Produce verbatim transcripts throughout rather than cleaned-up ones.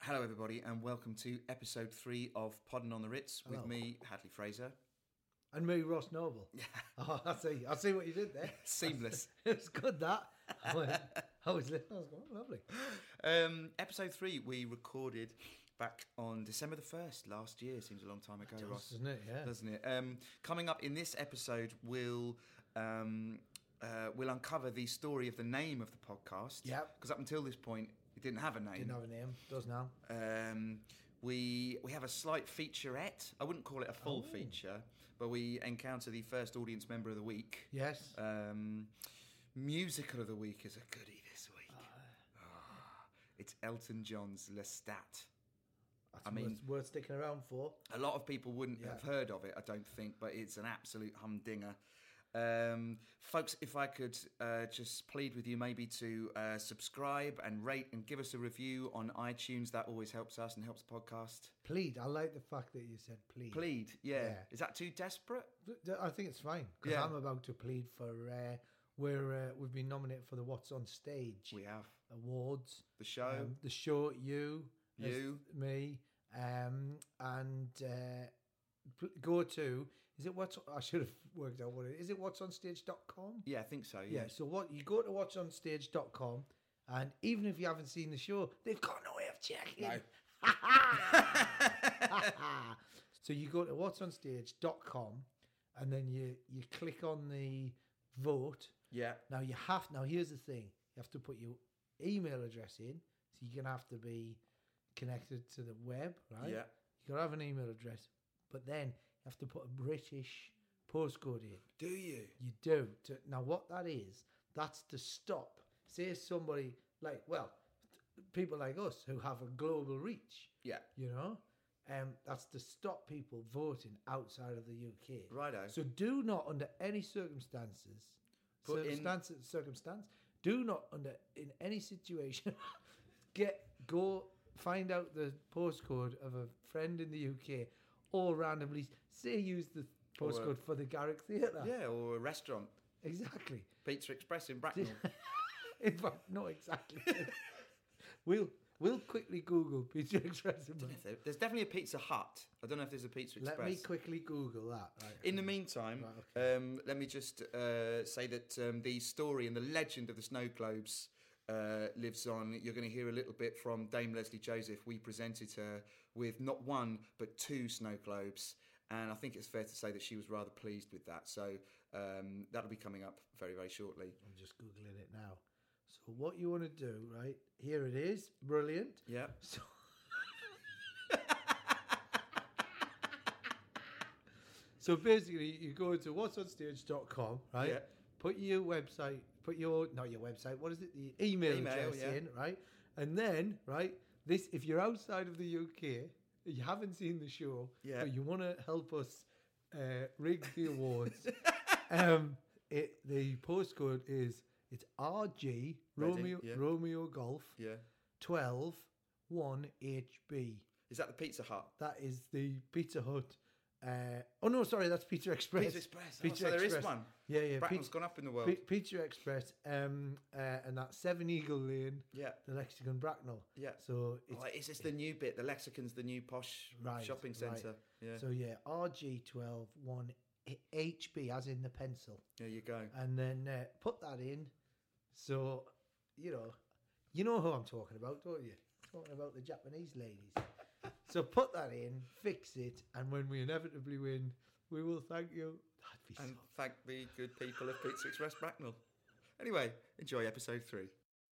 Hello, everybody, and welcome to episode three of Podding on the Ritz with Hello. me, Hadley Fraser. And me, Ross Noble. Oh, I see. I see what you did there. Seamless. It was good, that. I, went, I was listening. I was going, oh, lovely. Um, episode three we recorded back on December the first last year. Seems a long time ago, It does, Ross. doesn't it? Yeah. Doesn't it? Um, coming up in this episode, we'll um, uh, we'll uncover the story of the name of the podcast. Yep. Because up until this point, it didn't have a name. Didn't have a name. Does now. Um, we we have a slight featurette. I wouldn't call it a full Oh. feature, but we encounter the first audience member of the week. Yes. Um, musical of the week is a goodie this week. Ah, it's Elton John's Lestat. That's I mean- worth, worth sticking around for. A lot of people wouldn't Yeah. have heard of it, I don't think, but it's an absolute humdinger. Um, folks, if I could uh, just plead with you maybe to uh, subscribe and rate and give us a review on iTunes. That always helps us and helps the podcast. Plead. I like the fact that you said plead. Plead, yeah. Yeah. Is that too desperate? I think it's fine because Yeah. I'm about to plead for. Uh, we're uh, we've been nominated for the What's on Stage We have. awards. The show. Um, the show, you, You. as me, um, and uh, pl- go to. Is it what's? I should have worked out what it is. Is it what's on stage dot com? Yeah, I think so, Yeah. yeah. So what you go to what's on stage dot com, and even if you haven't seen the show, they've got no way of checking. No. So you go to what's on stage dot com, and then you you click on the vote. Yeah. Now you have. Now here's the thing: you have to put your email address in, so you're gonna have to be connected to the web, right? Yeah. You gotta have an email address, but then you have to put a British postcode in. Do you? You do. To, now, what that is, that's to stop. Say somebody like, well, people like us who have a global reach, Yeah. you know, um, that's to stop people voting outside of the U K. Righto. So do not, under any circumstances, Put in- circumstances, circumstance, do not under in any situation get go find out the postcode of a friend in the U K, or randomly say use the Or a- postcode for the Garrick Theatre. Yeah, or a restaurant. Exactly. Pizza Express in Bracknell. In fact, not exactly. we'll we'll quickly Google Pizza Express. in Bra- There- There's definitely a Pizza Hut. I don't know if there's a Pizza Express. Let me quickly Google that. Right. In the meantime, Right, okay. um, let me just uh, say that um, the story and the legend of the snow globes uh, lives on. You're going to hear a little bit from Dame Leslie Joseph. We presented her with not one, but two snow globes. And I think it's fair to say that she was rather pleased with that. So um, that'll be coming up very, very shortly. I'm just Googling it now. So what you want to do, right? Here it is. Brilliant. Yeah. So, so basically, you go to what's on stage dot com, right? Yeah. Put your website, put your, not your website, what is it? The email, Email, address yeah. in, right? And then, right, this, if you're outside of the U K, you haven't seen the show, Yeah. but you want to help us uh, rig the awards, um, it, the postcode is, it's R G, Ready, Romeo, yeah. Romeo Golf, Yeah. twelve one H B. Is that the Pizza Hut? That is the Pizza Hut. Uh, oh no, sorry, that's Pizza Express. Pizza Express. Oh, so there is one. Yeah, yeah. Bracknell's Pizza, gone up in the world. Pi- Pizza Express, um, uh, and that's Seven Eagle Lane, Yeah. the Lexicon Bracknell. Yeah. So it's Oh, is this the new bit? The Lexicon's the new posh right, shopping centre. right. Yeah. So yeah, R G twelve one H B, as in the pencil, there you go. and then uh, put that in. So you know, you know who I'm talking about, don't you? Talking about the Japanese ladies. So put that in, fix it, and when we inevitably win, we will thank you. That'd be And so. thank the good people of Pizza Express Bracknell. Anyway, enjoy episode three.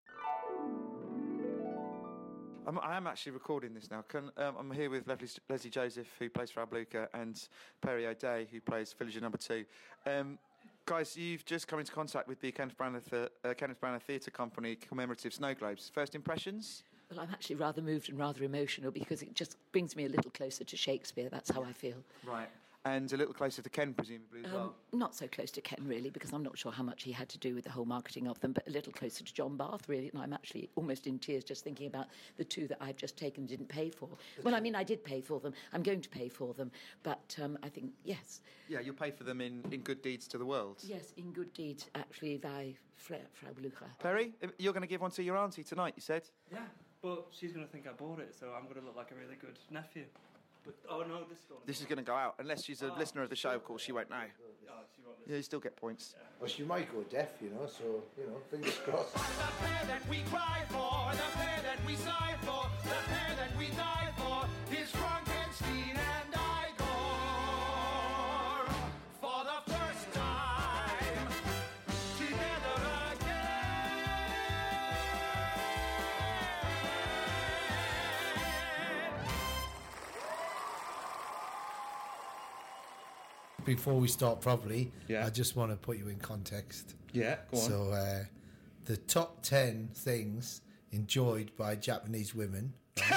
I'm, I am actually recording this now. Can, um, I'm here with Leslie, Leslie Joseph, who plays for Albluka, and Perry O'Day, who plays Villager Number Two. Um, guys, you've just come into contact with the Kenneth Branagh, Th- uh, Kenneth Branagh Theatre Company commemorative snow globes. First impressions? Well, I'm actually rather moved and rather emotional because it just brings me a little closer to Shakespeare. That's how I feel. Right. And a little closer to Ken, presumably, as well. Um, not so close to Ken, really, because I'm not sure how much he had to do with the whole marketing of them, but a little closer to John Bath, really. And I'm actually almost in tears just thinking about the two that I've just taken and didn't pay for. Well, I mean, I did pay for them. I'm going to pay for them. But um, I think, yes. Yeah, you'll pay for them in, in good deeds to the world. Yes, in good deed, actually, by Frau Blücher. Perry, you're going to give one to your auntie tonight, you said? Yeah, but But she's going to think I bought it, so I'm going to look like a really good nephew. But, oh no, this is going to This is going to go out. Unless she's a Oh, listener of the show, of course, she won't know. Oh, she won't Yeah, you still get points. Well, she might go deaf, you know, so, you know, fingers crossed. The pair that we cry for, the pair that we sigh for, the pair that we die for is Frankenstein and Igor. For the first time, together again. Before we start properly, Yeah. I just want to put you in context. Yeah, go on. So, uh, the top ten things enjoyed by Japanese women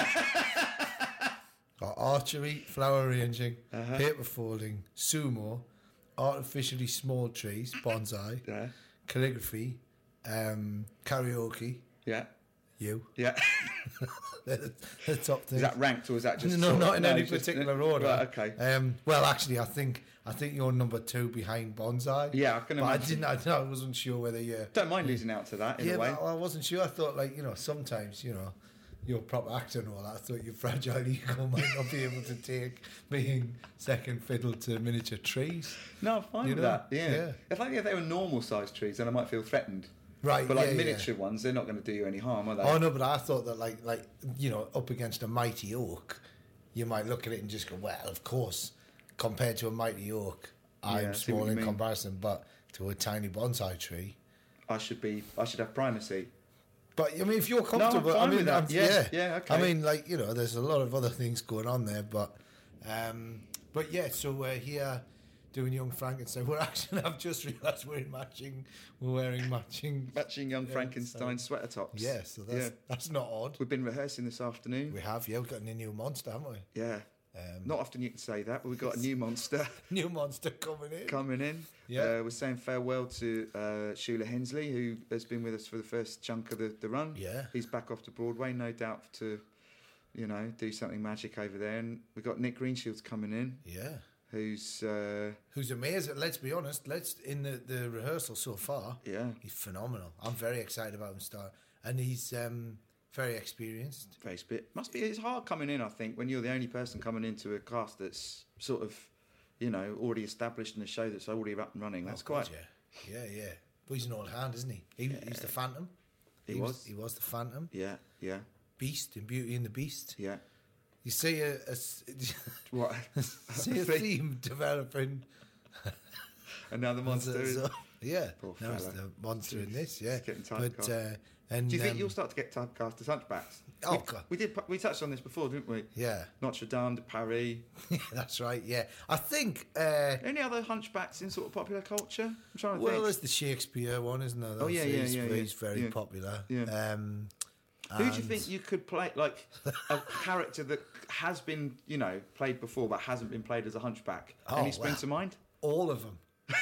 right, are archery, flower arranging, Uh-huh. paper folding, sumo, artificially small trees, bonsai, Yeah. calligraphy, um, karaoke. Yeah. You. Yeah. They're the, the top things. Is that ranked or is that just... no, sort of- not in any just- particular order. Right, okay. Um, well, actually, I think I think you're number two behind bonsai. Yeah, I can but I imagine. didn't. I, I wasn't sure whether you. Don't mind losing out to that, in Yeah, a way. but I wasn't sure. I thought, like, you know, sometimes, you know, you're a proper actor and all that. I thought your fragile ego might not be able to take being second fiddle to miniature trees. No, I'm fine You with know, that. Yeah. yeah. If, like, if they were normal-sized trees, then I might feel threatened. Right, But, like, yeah, yeah. miniature ones, they're not going to do you any harm, are they? Oh no, but I thought that, like, like you know, up against a mighty oak, you might look at it and just go, well, of course, compared to a mighty oak, Yeah, I I'm see what small you in mean. comparison, but to a tiny bonsai tree. I should be... I should have primacy. But I mean, if you're I'm comfortable, fine I mean, with that. I'm- Yeah, yeah, yeah, okay. I mean, like, you know, there's a lot of other things going on there, but, um, but yeah. So we're here doing Young Frankenstein. We're actually, I've just realised we're in matching. We're wearing matching. Matching Young Yeah, Frankenstein so- sweater tops. Yeah, so that's Yeah. that's not odd. We've been rehearsing this afternoon. We have, yeah, we've got a new monster, haven't we? Yeah. Um, Not often you can say that, but we've got a new monster new monster coming in. coming in. Yeah. Uh, we're saying farewell to uh, Shula Hensley, who has been with us for the first chunk of the, the run. Yeah. He's back off to Broadway, no doubt, to, you know, do something magic over there. And we've got Nick Greenshields coming in, Yeah. who's, uh, Who's amazing. Let's be honest. Let's in the, the rehearsal so far. yeah, He's phenomenal. I'm very excited about him start, and he's um, very experienced. very spit. Must be, it's hard coming in, I think, when you're the only person coming into a cast that's sort of, you know, already established in a show that's already up and running. That's Oh, God, quite... yeah, yeah, yeah. But he's an old hand, isn't he? he He's the Phantom. He was. He was the Phantom. Yeah, yeah, Beast in Beauty and the Beast. yeah. You see a, a s- What? see a theme developing. Another monster. So- is- so- yeah, Poor that was fella. the monster in this. Yeah, He's getting but typecast. uh, and Do you think um, you'll start to get typecast as hunchbacks? Oh, we, God. we did. We touched on this before, didn't we? Yeah, Notre Dame de Paris. that's right. Yeah, I think. Uh, Any other hunchbacks in sort of popular culture? I'm trying to well, think. there's the Shakespeare one, isn't there? Oh, yeah, yeah, he's, yeah, yeah. He's very Yeah. popular. Yeah. Um, Who do you and- think you could play, like a character that has been, you know, played before but hasn't been played as a hunchback? Oh, Any spring wow. to mind? All of them.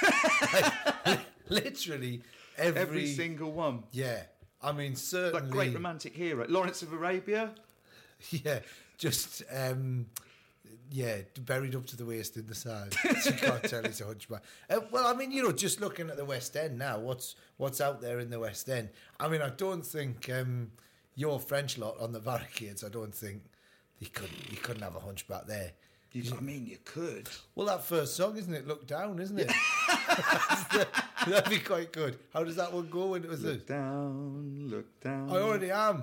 Like, literally every, Every single one. Yeah, I mean certainly. Like great romantic hero, Lawrence of Arabia. Yeah, just um, yeah, buried up to the waist in the sand. You can't tell he's a hunchback. Uh, well, I mean, you know, just looking at the West End now, what's what's out there in the West End? I mean, I don't think um, your French lot on the barricades. I don't think you couldn't you couldn't have a hunchback there. You, I mean, you could. Well, that first song, isn't it? Look Down, isn't it? That'd be quite good. How does that one go when it was Look this? down, look down. I already am.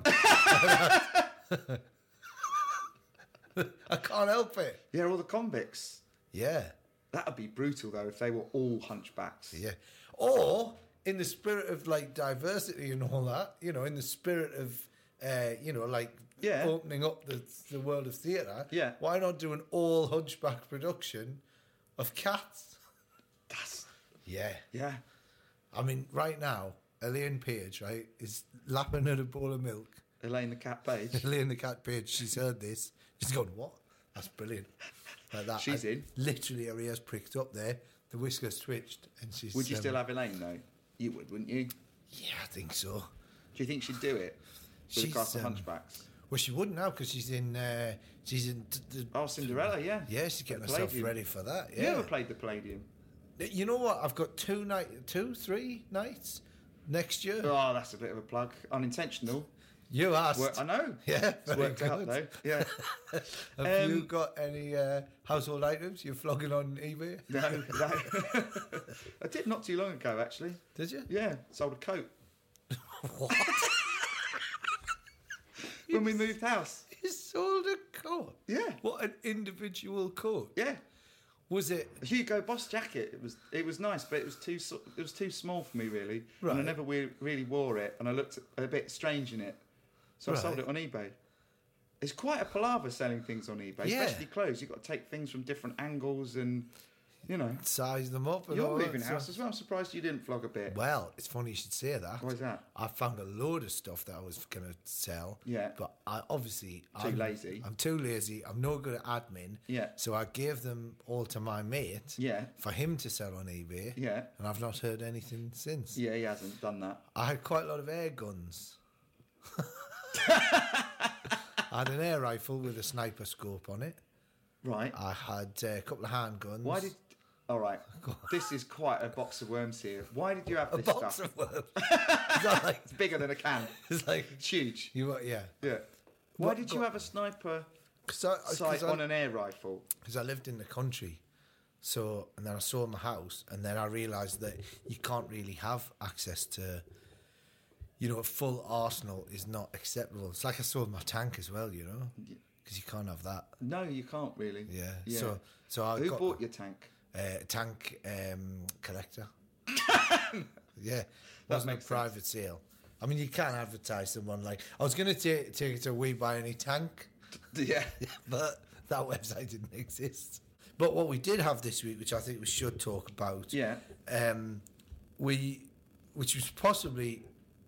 I can't help it. Yeah, all the convicts. Yeah, That would be brutal, though, if they were all hunchbacks. yeah. Or in the spirit of like diversity and all that, you know, in the spirit of, uh, you know, like Yeah. opening up the the world of theatre. Yeah. Why not do an all hunchback production of Cats? That's, Yeah. yeah. I mean, right now, Elaine Page, right, is lapping at a bowl of milk. Elaine the Cat Page. Elaine the Cat Page, she's heard this. She's gone, what? That's brilliant. Like that. She's And in. Literally, her ears pricked up there. The whiskers twitched, and she's. Would you um, still have Elaine, though? You would, wouldn't you? Do Yeah, I think so. you think she'd do it? With She's, a cast of um, hunchbacks? Well, she wouldn't now because she's in. Uh, she's in. T- the, Oh, Cinderella, yeah. yeah, she's getting The herself Palladium. ready for that. You Yeah. ever played the Palladium? You know what? I've got two night, two, three nights next year. Oh, that's a bit of a plug. Unintentional. You asked. Well, I know. Yeah, It's very worked out good. though. Yeah. Have you Um, got any uh, household items you're flogging on eBay? No, no. I did not too long ago, actually. Did you? Yeah, sold a coat What? when we moved house. You sold a coat? Yeah, What an individual coat. yeah. Was it? A Hugo Boss jacket. It was it was nice, but it was too so- it was too small for me really, and I Right. never we- really wore it, and I looked a bit strange in it, so I sold Right. it on eBay. It's quite a palaver selling things on eBay, Yeah. especially clothes. You've got to take things from different angles, and you know. Size them up. And You're all moving that house stuff. as well. I'm surprised you didn't flog a bit. Well, it's funny you should say that. Why is that? I found a load of stuff that I was going to sell. Yeah. But I obviously... Too I'm, lazy. I'm too lazy. I'm no good at admin. Yeah. So I gave them all to my mate. Yeah. For him to sell on eBay. Yeah. And I've not heard anything since. Yeah, he hasn't done that. I had quite a lot of air guns. I had an air rifle with a sniper scope on it. Right. I had uh, a couple of handguns. Why did? All right. This is quite a box of worms here. Why did you have a this box stuff? of worms? Is that like? It's bigger than a can. It's like It's huge. you. were- Yeah. Yeah. Why What- did you what- have a sniper Because I, sight 'cause I- on an air rifle? because I lived in the country. So, and then I sold my house, and then I realised that you can't really have access to, you know, a full arsenal is not acceptable. It's like I sold my tank as well, you know, because you can't have that. No, you can't really. Yeah. Yeah. So, so I Who got bought your tank? a tank um, collector. Yeah, That wasn't a makes sense. private sale. I mean, you can't advertise someone like I was going to take take it to We Buy Any Tank. Yeah. But that website didn't exist. But what we did have this week, which I think we should talk about, Yeah. um, we, which was possibly,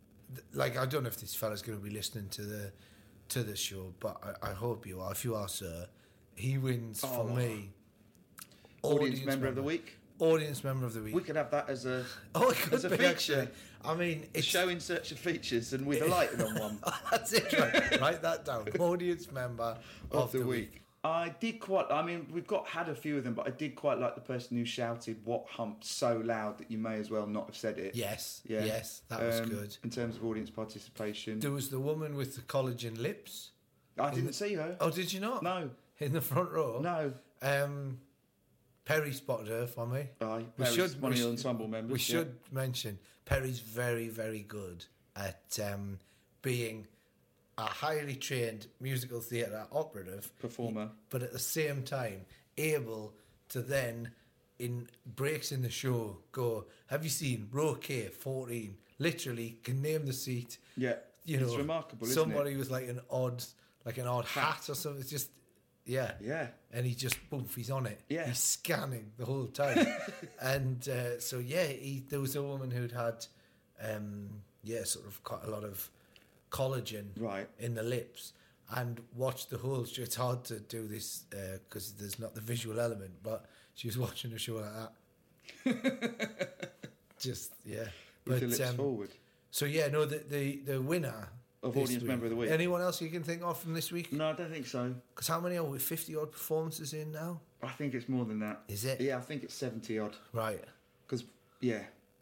like, I don't know if this fella's going to be listening to the to the show, but I, I hope you are. If you are, sir, he wins Oh. for me. Audience, member of the week. Audience member of the week. We could have that as a oh, it could as a be feature. actually. I mean, a it's show in search of features, and with a lighting on one that's it. Right. Write that down. Audience member of, of the week. I did quite. I mean, we've got had a few of them, but I did quite like the person who shouted "What hump" so loud that you may as well not have said it. Yes. Yeah. Yes, that was Um, good. in terms of audience participation. There was the woman with the collagen lips. I didn't see her. Oh, did you not? No, In the front row? no. Um, Perry spotted her for me. Aye, We Perry's should- one we of your should- ensemble members. We yeah. should mention Perry's very, very good at um, being a highly trained musical theatre operative, Performer. but at the same time able to then, in breaks in the show, go, have you seen row K, fourteen? Literally can name the seat. Yeah, You know, it's remarkable, isn't somebody it? with like an odd, like an odd hat, or something. It's just, yeah. Yeah. And he just, boof, he's on it. Yeah. He's scanning the whole time. and uh, so, yeah, he, there was a woman who'd had, um, yeah, sort of quite a lot of collagen Right. in the lips and watched the whole show. It's hard to do this because there's not the visual element, but she was watching a show like that. Just, yeah. With But, the lips um, forward. So, yeah, no, the, the, the winner Of this Audience week- Member of the Week. Anyone else you can think of from this week? No, I don't think so. Because how many are we? fifty odd performances in now? I think it's more than that. Is it? Yeah, I think it's seventy odd. Right. Because, yeah.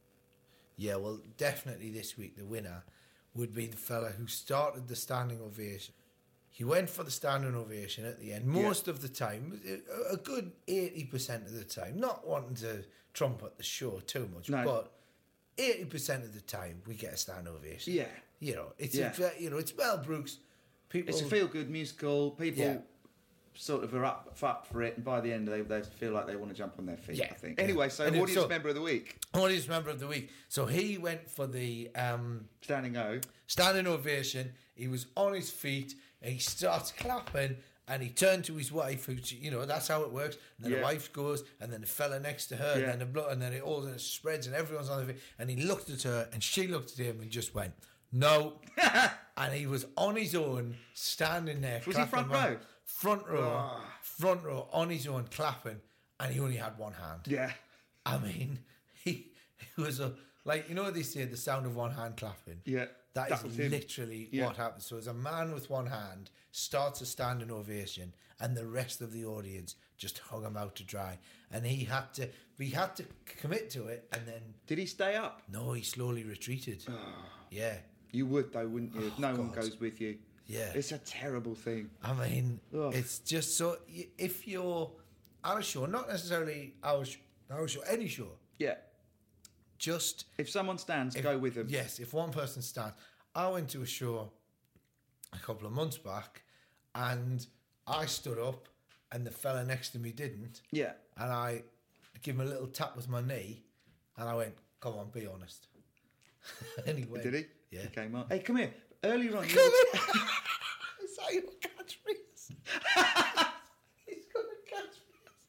Yeah, well, definitely this week the winner would be the fella who started the standing ovation. He went for the standing ovation at the end, most of the time, a- a good eighty percent of the time, not wanting to trumpet the show too much, No. but eighty percent of the time we get a standing ovation. Yeah. You know, it's Yeah. a, you know, it's Mel Brooks. People It's a feel-good musical. People Yeah. sort of are up, up for it, and by the end they, they feel like they want to jump on their feet, Yeah. I think. Yeah. Anyway, so Anyway, Audience so- Member of the Week, Audience member of the week. So he went for the um, Standing O. standing ovation. He was on his feet and he starts clapping and he turned to his wife, who, you know, that's how it works. And then Yeah. the wife goes and then the fella next to her Yeah. and then the blood and then it all and it spreads and everyone's on the feet. And he looked at her and she looked at him and just went, no. And he was on his own, standing there. Was he clapping front along. row? Front row. Ah. Front row, on his own, clapping. And he only had one hand. Yeah. I mean, he, he was a, like, you know, they say the sound of one hand clapping. Yeah. That That is was him. literally Yeah. what happens. So, as a man with one hand starts a standing ovation, and the rest of the audience just hung him out to dry, and he had to, he had to commit to it, and then Did he stay up? no, he slowly retreated. Ah. Yeah, You would though, wouldn't you? If Oh, no one God. goes with you. Yeah. It's a terrible thing. I mean, Ugh. it's just so y- if you're our show, not necessarily our sh- our show, any show, Yeah. just If someone stands, if- go with them. Yes, if one person stands. I went to a show a couple of months back, and I stood up, and the fella next to me didn't, Yeah. and I give him a little tap with my knee, and I went, "Come on, be honest." Anyway, Did he? Yeah. He came on. Hey, come here. Earlier on, you Come here. Is that your catchphrase? He's gonna catch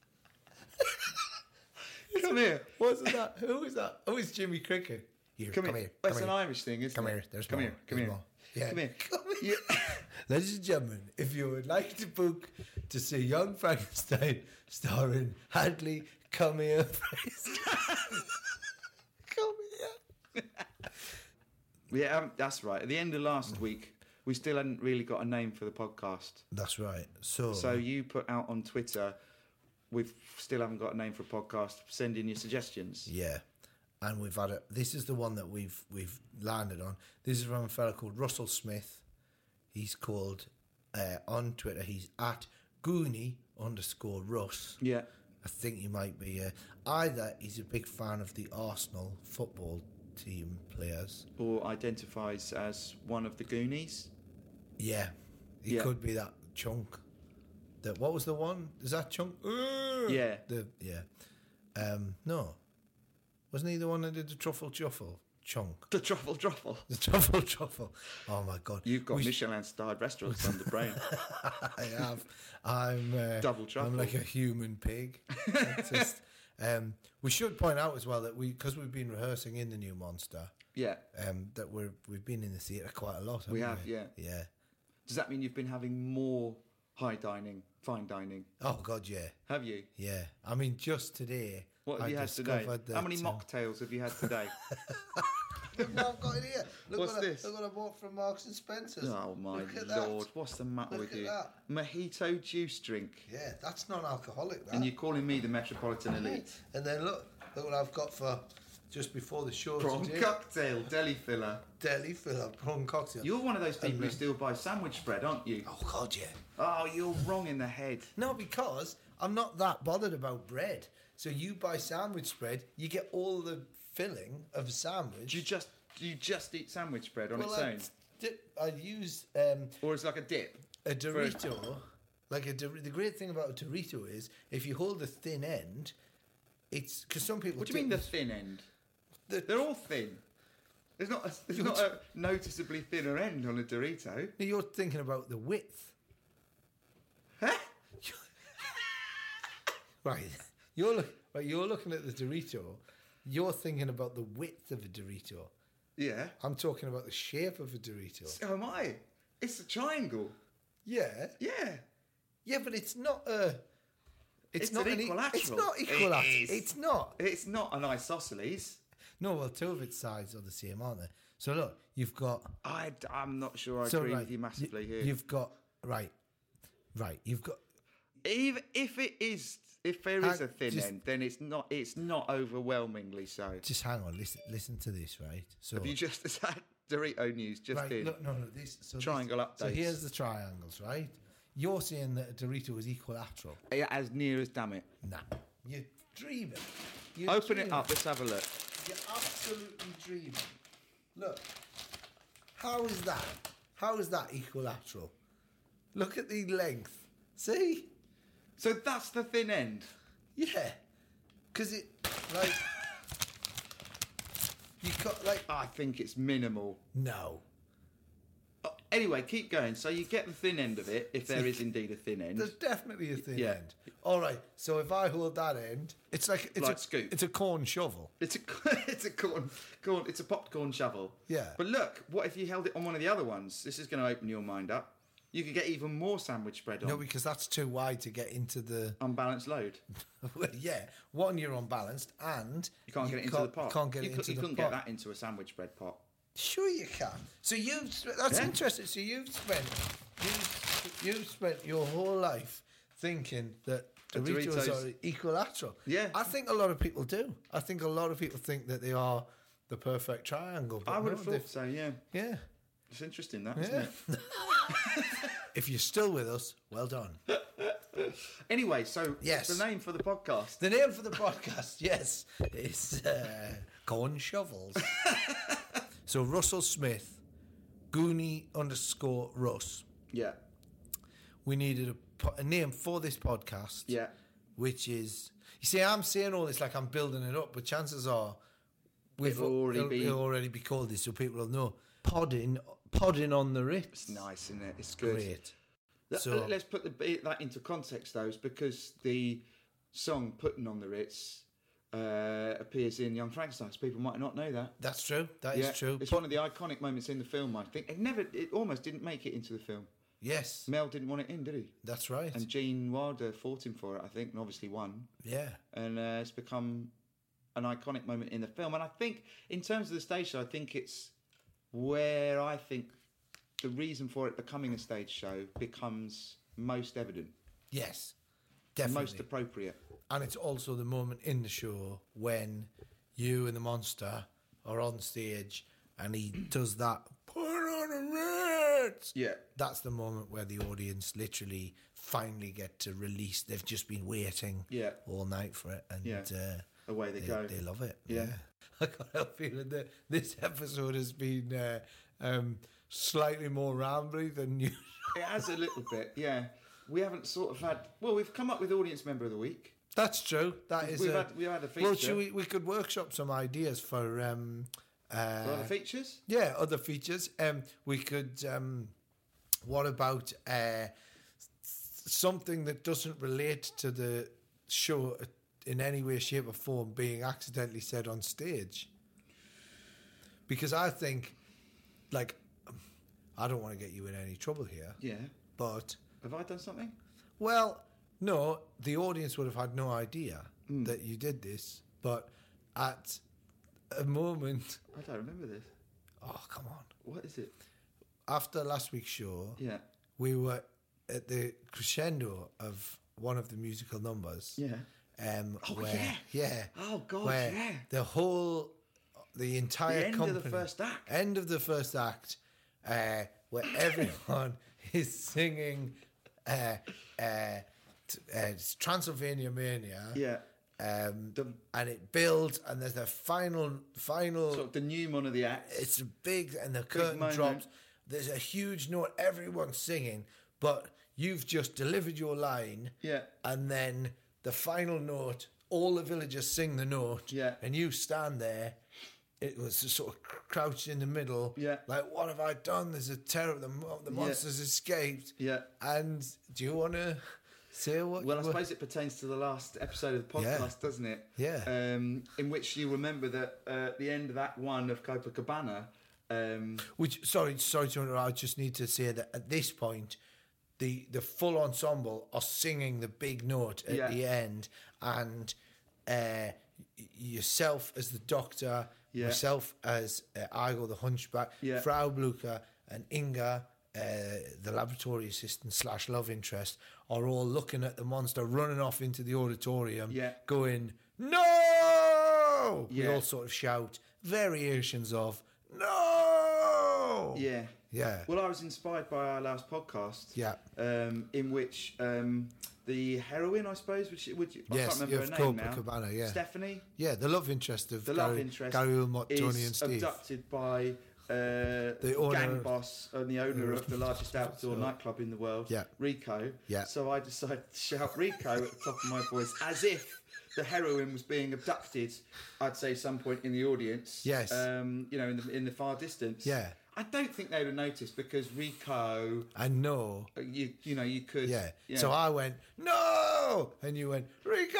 me. come here. Wasn't that? Who was that? Oh, it's Jimmy Cricket. Here, Come, come, here. here. That's come an here. Irish thing, isn't Come it? here. There's come more. here. Come There's here. more. Yeah. Come here. Come You- Ladies and gentlemen, if you would like to book to see Young Frankenstein starring Hadley, come here. please. Come here. Yeah, um, that's right. At the end of last week, we still hadn't really got a name for the podcast. That's right. So, So you put out on Twitter, we still haven't got a name for a podcast. Send in your suggestions. yeah, and we've had a. This is the one that we've we've landed on. This is from a fella called Russell Smith. He's called uh, on Twitter. He's at Goonie underscore Russ. Yeah. I think he might be. Uh, either he's a big fan of the Arsenal football team players. Or identifies as one of the Goonies. Yeah, he Yeah. could be that chunk. That what was the one? Is that chunk? Uh, Yeah. The yeah. Um, no, wasn't he the one that did the truffle truffle chunk? The Truffle Truffle. The truffle truffle. Oh my god! You've got We sh- Michelin-starred restaurants on the brain. I have. I'm uh, Double truffle. I'm like a human pig. It's just, um, we should point out as well that we, because we've been rehearsing in the new Monster, Yeah. um, that we're we've been in the theatre quite a lot. We haven't have, we? yeah. Yeah. Does that mean you've been having more high dining, fine dining? Oh god, yeah, Have you? yeah. I mean, just today. What have I you had today? discovered How many that, um, mocktails have you had today? Look what I've got in here. Look What's what this? I, look what I bought from Marks and Spencer's. Oh my Look at that. lord! What's the matter Look with at you? that. Mojito juice drink, Yeah, that's non-alcoholic. That. and you're calling me the Metropolitan Elite? And then look, look what I've got for just before the show Prawn today. cocktail, deli filler. Deli filler prawn cocktail. You're one of those people And who then- still buy sandwich bread, aren't you? Oh God, yeah. Oh, you're wrong in the head. No, because I'm not that bothered about bread. So you buy sandwich bread, you get all the filling of a sandwich. Do you just do you just eat sandwich bread on well, its I own, dip, I use um, or it's like a dip? a Dorito. Like a Dor- the great thing about a Dorito is if you hold the thin end, it's because some people. What do you mean the dip- thin end? the- They're all thin. There's not a, there's not a noticeably thinner end on a Dorito. No, you're thinking about the width, Huh? right? You're look, right. You're looking at the Dorito. You're thinking about the width of a Dorito. Yeah. I'm talking about the shape of a Dorito. So am I. It's a triangle. Yeah, Yeah. yeah, but it's not a. It's, It's not an e- equilateral. It's not It equilateral. is. It's not. It's not an isosceles. No, well, two of its sides are the same, aren't they? So look, you've got. I, am not sure I so agree right, with you massively you, here. You've got right, right. You've got. Even if it is, if there is Hang- a thin just- end, then it's not. It's not overwhelmingly so. Just hang on. Listen. Listen to this, right? So. Have you just is that Dorito news just right, in? look, no, no. This so Triangle this, So updates. here's the triangles, right? You're saying that a Dorito is equilateral. Yeah, as near as damn it. Nah, you're dreaming. You're Open it dreaming. up. Let's have a look. You're absolutely dreaming. Look, how is that? How is that equilateral? Look at the length. See? So that's the thin end. Yeah, because it like you got like I think it's minimal. no. Uh, Anyway, keep going. So you get the thin end of it, if there is indeed a thin end. There's definitely a thin Yeah. end. All right. So if I hold that end, it's like it's Like a scoop. it's a corn shovel. It's a it's a corn corn it's a popcorn shovel. Yeah. But look, what if you held it on one of the other ones? This is going to open your mind up. You could get even more sandwich bread on. No, because that's too wide to get into the. Unbalanced load. Well, yeah, one you're unbalanced, and You can't get it into the pot. Can't get you it cou- into you the couldn't pot. get that into a sandwich bread pot. Sure, you can. So you've sp- that's Yeah. interesting. So you've spent you've, you've spent your whole life thinking that A Doritos, Doritos- are equilateral. Yeah. I think a lot of people do. I think a lot of people think that they are the perfect triangle. But I would no, have they've- thought so, yeah. Yeah, It's interesting, that, isn't it? If you're still with us, well done. Anyway, so Yes. the name for the podcast. The name for the podcast, yes, is uh, Corn Shovels. So Russell Smith, Goonie underscore Russ. Yeah. We needed a, po- a name for this podcast. Yeah. Which is, you see, I'm saying all this like I'm building it up, but chances are we've It'll already it'll, be- it'll already be called this, so people will know. Podding, podding on the Ritz. It's nice, isn't it? It's good. Great. Th- So- Let's put the, that into context, though, is because the song "Putting on the Ritz" uh, appears in Young Frankenstein. So people might not know that. That's true. That is Yeah, true. It's Put- one of the iconic moments in the film. I think it never, it almost didn't make it into the film. Yes, Mel didn't want it in, did he? that's right. And Gene Wilder fought him for it, I think, and obviously won. yeah. And uh, it's become an iconic moment in the film. And I think, in terms of the stage show, I think it's where I think the reason for it becoming a stage show becomes most evident, Yes. and Definitely. most appropriate. And it's also the moment in the show when you and the monster are on stage and he does that, put on a Ritz. Yeah. That's the moment where the audience literally finally get to release. They've just been waiting Yeah. all night for it. And Yeah. uh, Away they, they, go. they love it. Yeah. I can't help feeling that this episode has been uh, um, slightly more rambly than usual. It has a little bit, yeah. We haven't sort of had... Well, we've come up with Audience Member of the Week. That's true. That is We've a, had- we've had a Well, feature. should we, we could workshop some ideas for... Um, uh, For other features? Yeah, other features. Um, we could. Um, what about uh, something that doesn't relate to the show in any way, shape, or form being accidentally said on stage? Because I think, like, I don't want to get you in any trouble here, Yeah. but Have I done something? well, no, the audience would have had no idea Hmm. that you did this, but at a moment, I don't remember this. oh come on, What is it? after last week's show, Yeah. we were at the crescendo of one of the musical numbers. Yeah. Um, Oh, where, yeah. yeah. Oh, God, where yeah. The whole, the entire The end of company, the first act. end of the first act, uh, where everyone is singing, uh, uh, t- uh, it's Transylvania Mania. Yeah. Um, The- and it builds, and there's the final, final. Sort of the denouement of the act. It's a big, and the curtain moment. drops. There's a huge note. Everyone's singing, but you've just delivered your line. Yeah. And then the final note, all the villagers sing the note. Yeah. And you stand there. It was just sort of crouched in the middle. Yeah. Like, what have I done? There's a terror. The, mo- the Yeah. monster's escaped. Yeah. And do you want to say what? Well, I you- suppose it pertains to the last episode of the Yeah. podcast, doesn't it? Yeah. Um, in which you remember that uh, at the end of Act One of Copacabana, um, Which, sorry, sorry to interrupt. I just need to say that at this point, the the full ensemble are singing the big note at Yeah. the end, and uh, y- yourself as the doctor, Yeah. myself as uh, Igor the hunchback, Yeah. Frau Blucher, and Inga, uh, the laboratory assistant slash love interest, are all looking at the monster running off into the auditorium, Yeah. going, "No!" We Yeah. all sort of shout variations of "No!" yeah. Yeah. Well, I was inspired by our last podcast. Yeah. Um, in which um, the heroine, I suppose, which would you, I Yes, can't remember of her name now. Copacabana, yeah. Stephanie. Yeah, the love interest of The Gary, love interest Gary Wilmot, is Tony and Steve. abducted by uh, The owner gang of- boss and the owner of the largest outdoor nightclub in the world, Yeah. Rico. Yeah. So I decided to shout Rico at the top of my voice as if the heroine was being abducted. I'd say some point in the audience. Yes. Um, you know, in the in the far distance. Yeah. I don't think they would have noticed because Rico, I know. uh, you you know, you could. Yeah. So I went, "No!" And you went, "Rico!"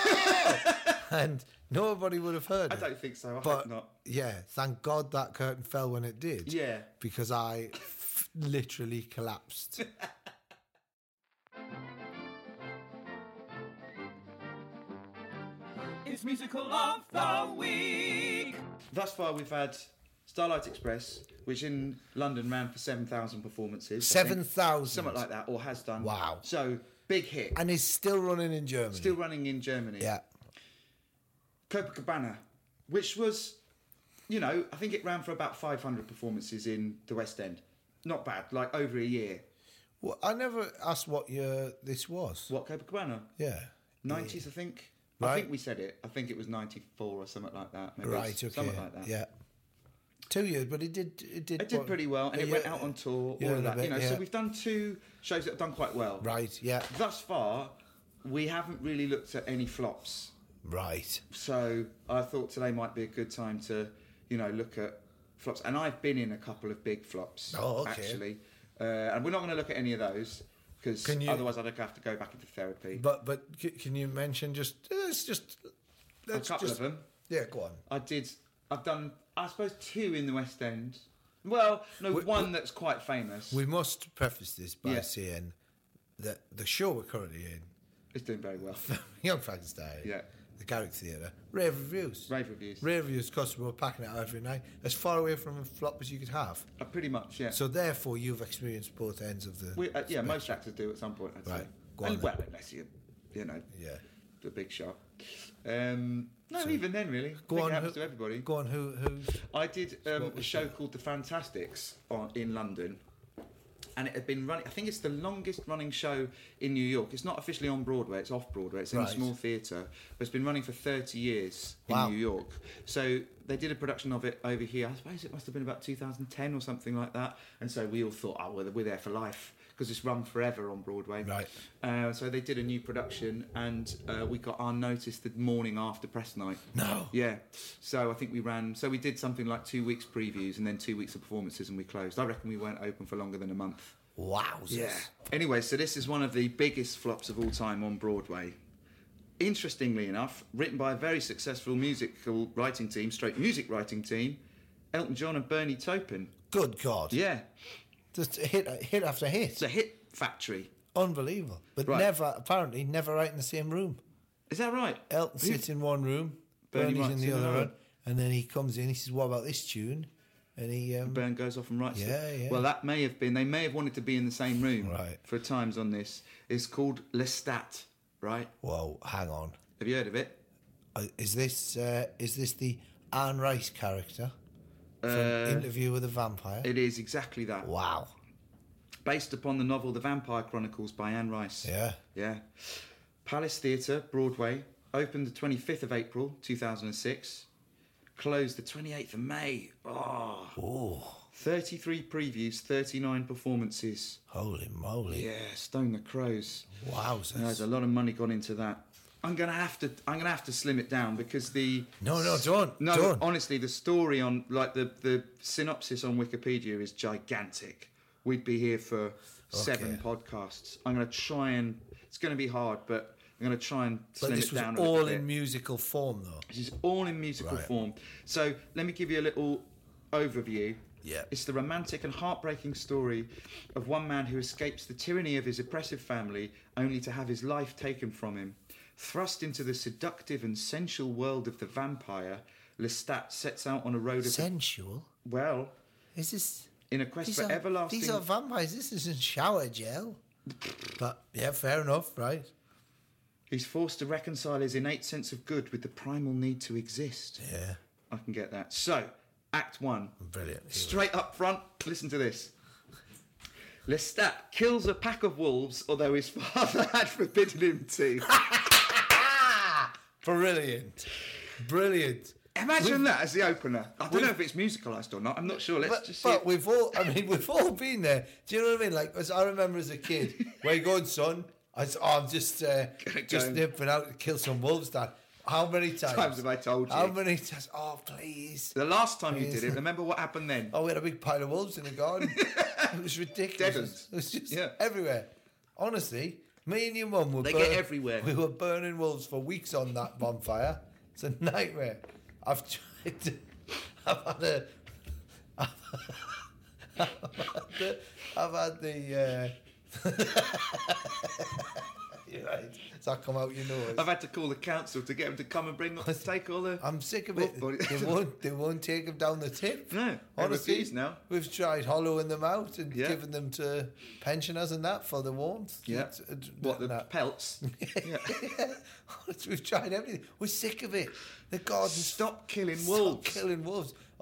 and nobody would have heard I it. don't think so. I But hope not. yeah, thank God that curtain fell when it did. Yeah. Because I f- literally collapsed. It's musical of the week. Thus far, we've had Starlight Express, which in London ran for seven thousand performances. I think. seven thousand. Something like that, or has done. Wow. So, big hit. And is still running in Germany. Still running in Germany. Yeah. Copacabana, which was you know, I think it ran for about five hundred performances in the West End. Not bad, like over a year. Well, I never asked what year this was. What, Copacabana? Yeah. nineties, I think. I Right. think we said it. I think it was ninety-four or something like that. Maybe Right, it's okay. Something like that. Yeah. Two years, but it did. It did. It did what- pretty well, and a it went year- out on tour, year all of and a that. bit, You know, yeah. so we've done two shows that have done quite well. Right. Yeah. Thus far, we haven't really looked at any flops. Right. So I thought today might be a good time to, you know, look at flops. And I've been in a couple of big flops, Oh, okay. actually. Uh, and we're not going to look at any of those because Can you- otherwise I'd have to go back into therapy. But but c- can you mention just? Let's just. a Let's couple just, of them. Yeah. Go on. I did. I've done, I suppose, two in the West End. Well, no, We- one we- that's quite famous. We must preface this by Yeah. saying that the show we're currently in, It's doing very well. Young Frankenstein, Yeah. the Garrick Theatre, rave reviews. Rave reviews. Rave reviews because we were packing it out every night, as far away from a flop as you could have. Uh, pretty much, yeah. So therefore, you've experienced both ends of the. We, uh, yeah, spectrum. most actors do at some point, I'd Right. say. Go on And, then. well, unless you, you know, Yeah. the big shot. Um, no, So- even then, really. Go I think on, it happens who- to everybody. Go on. Who? Who's? I did um, what a was show that? called The Fantastics on, in London, and it had been running. I think it's the longest running show in New York. It's not officially on Broadway; it's off Broadway. It's in Right. a small theatre, but it's been running for thirty years Wow. in New York. So they did a production of it over here. I suppose it must have been about two thousand ten or something like that. And so we all thought, oh, well, we're there for life because it's run forever on Broadway. Right. Uh, so they did a new production, and uh, we got our notice the morning after press night. No. Yeah. So I think we ran. So we did something like two weeks previews and then two weeks of performances, and we closed. I reckon we weren't open for longer than a month. Wowzers. Anyway, so this is one of the biggest flops of all time on Broadway. Interestingly enough, written by a very successful musical writing team, straight music writing team, Elton John and Bernie Taupin. Good God. Yeah. Just hit hit after hit. It's a hit factory. Unbelievable. But Right. never, apparently, never right in the same room. Is that right? Elton Who- sits in one room, Bernie Bernie's writes in the in other another. one, and then he comes in. He says, "What about this tune?" And he, um, Byrne goes off and writes it. Yeah, yeah. Well, that may have been, they may have wanted to be in the same room Right. for times on this. It's called Lestat, right? whoa, hang on. Have you heard of it? Uh, is this uh, is this the Anne Rice character from Uh, Interview with a Vampire? It is exactly that. Wow. Based upon the novel The Vampire Chronicles by Anne Rice. Yeah. Yeah. Palace Theatre, Broadway, opened the twenty-fifth of April, two thousand six. Closed the twenty-eighth of May. Oh. Oh, thirty-three previews, thirty-nine performances. holy moly! Yeah, Stone the Crows. Wowzers. There's a lot of money gone into that. I'm gonna have to. I'm gonna have to slim it down because the. No, no, don't. No, don't. honestly, the story on like the the synopsis on Wikipedia is gigantic. We'd be here for seven Okay. podcasts. I'm gonna try and. It's gonna be hard, but I'm gonna try and But slim this it was down a all little in bit. musical form, though. This is all in musical Right. form. So let me give you a little overview. Yeah. It's the romantic and heartbreaking story of one man who escapes the tyranny of his oppressive family only to have his life taken from him. Thrust into the seductive and sensual world of the vampire, Lestat sets out on a road of... Sensual. well, Is this? in a quest These for are, everlasting... these are vampires. This isn't shower gel. But yeah, fair enough, right? He's forced to reconcile his innate sense of good with the primal need to exist. Yeah, I can get that. So, Act One. brilliant. Here we Straight up front, listen to this. Lestat kills a pack of wolves, although his father had forbidden him to. Brilliant. Brilliant. Imagine that as the opener. I don't know if it's musicalised or not. I'm not sure. Let's But, just see. but it. we've all, I mean, we've all been there. Do you know what I mean? Like, as I remember as a kid, where you going, son? I said, oh, I'm just, uh, just Going. nipping out to kill some wolves, Dad. How many times? Times have I told you? How many times? Oh, please. The last time you Please. did it, remember what happened then? Oh, we had a big pile of wolves in the garden. It was ridiculous. Dead It was just Yeah. everywhere. Honestly, me and your mum were They get everywhere. We were burning wolves for weeks on that bonfire. It's a nightmare. I've tried to, I've had a I've, I've had the, I've had the uh, you're right. Does that come out your nose? I've had to call the council to get them to come and bring them, take all the... I'm sick of it. Wolf body. They won't. They won't take them down the tip. No, they honestly, refuse now. We've tried hollowing them out and Yeah. giving them to pensioners and that for the warmth. Yeah. It's- it's- What, the that. pelts? Yeah. Honestly, we've tried everything. We're sick of it. The garden. Stop killing Stop wolves. killing wolves.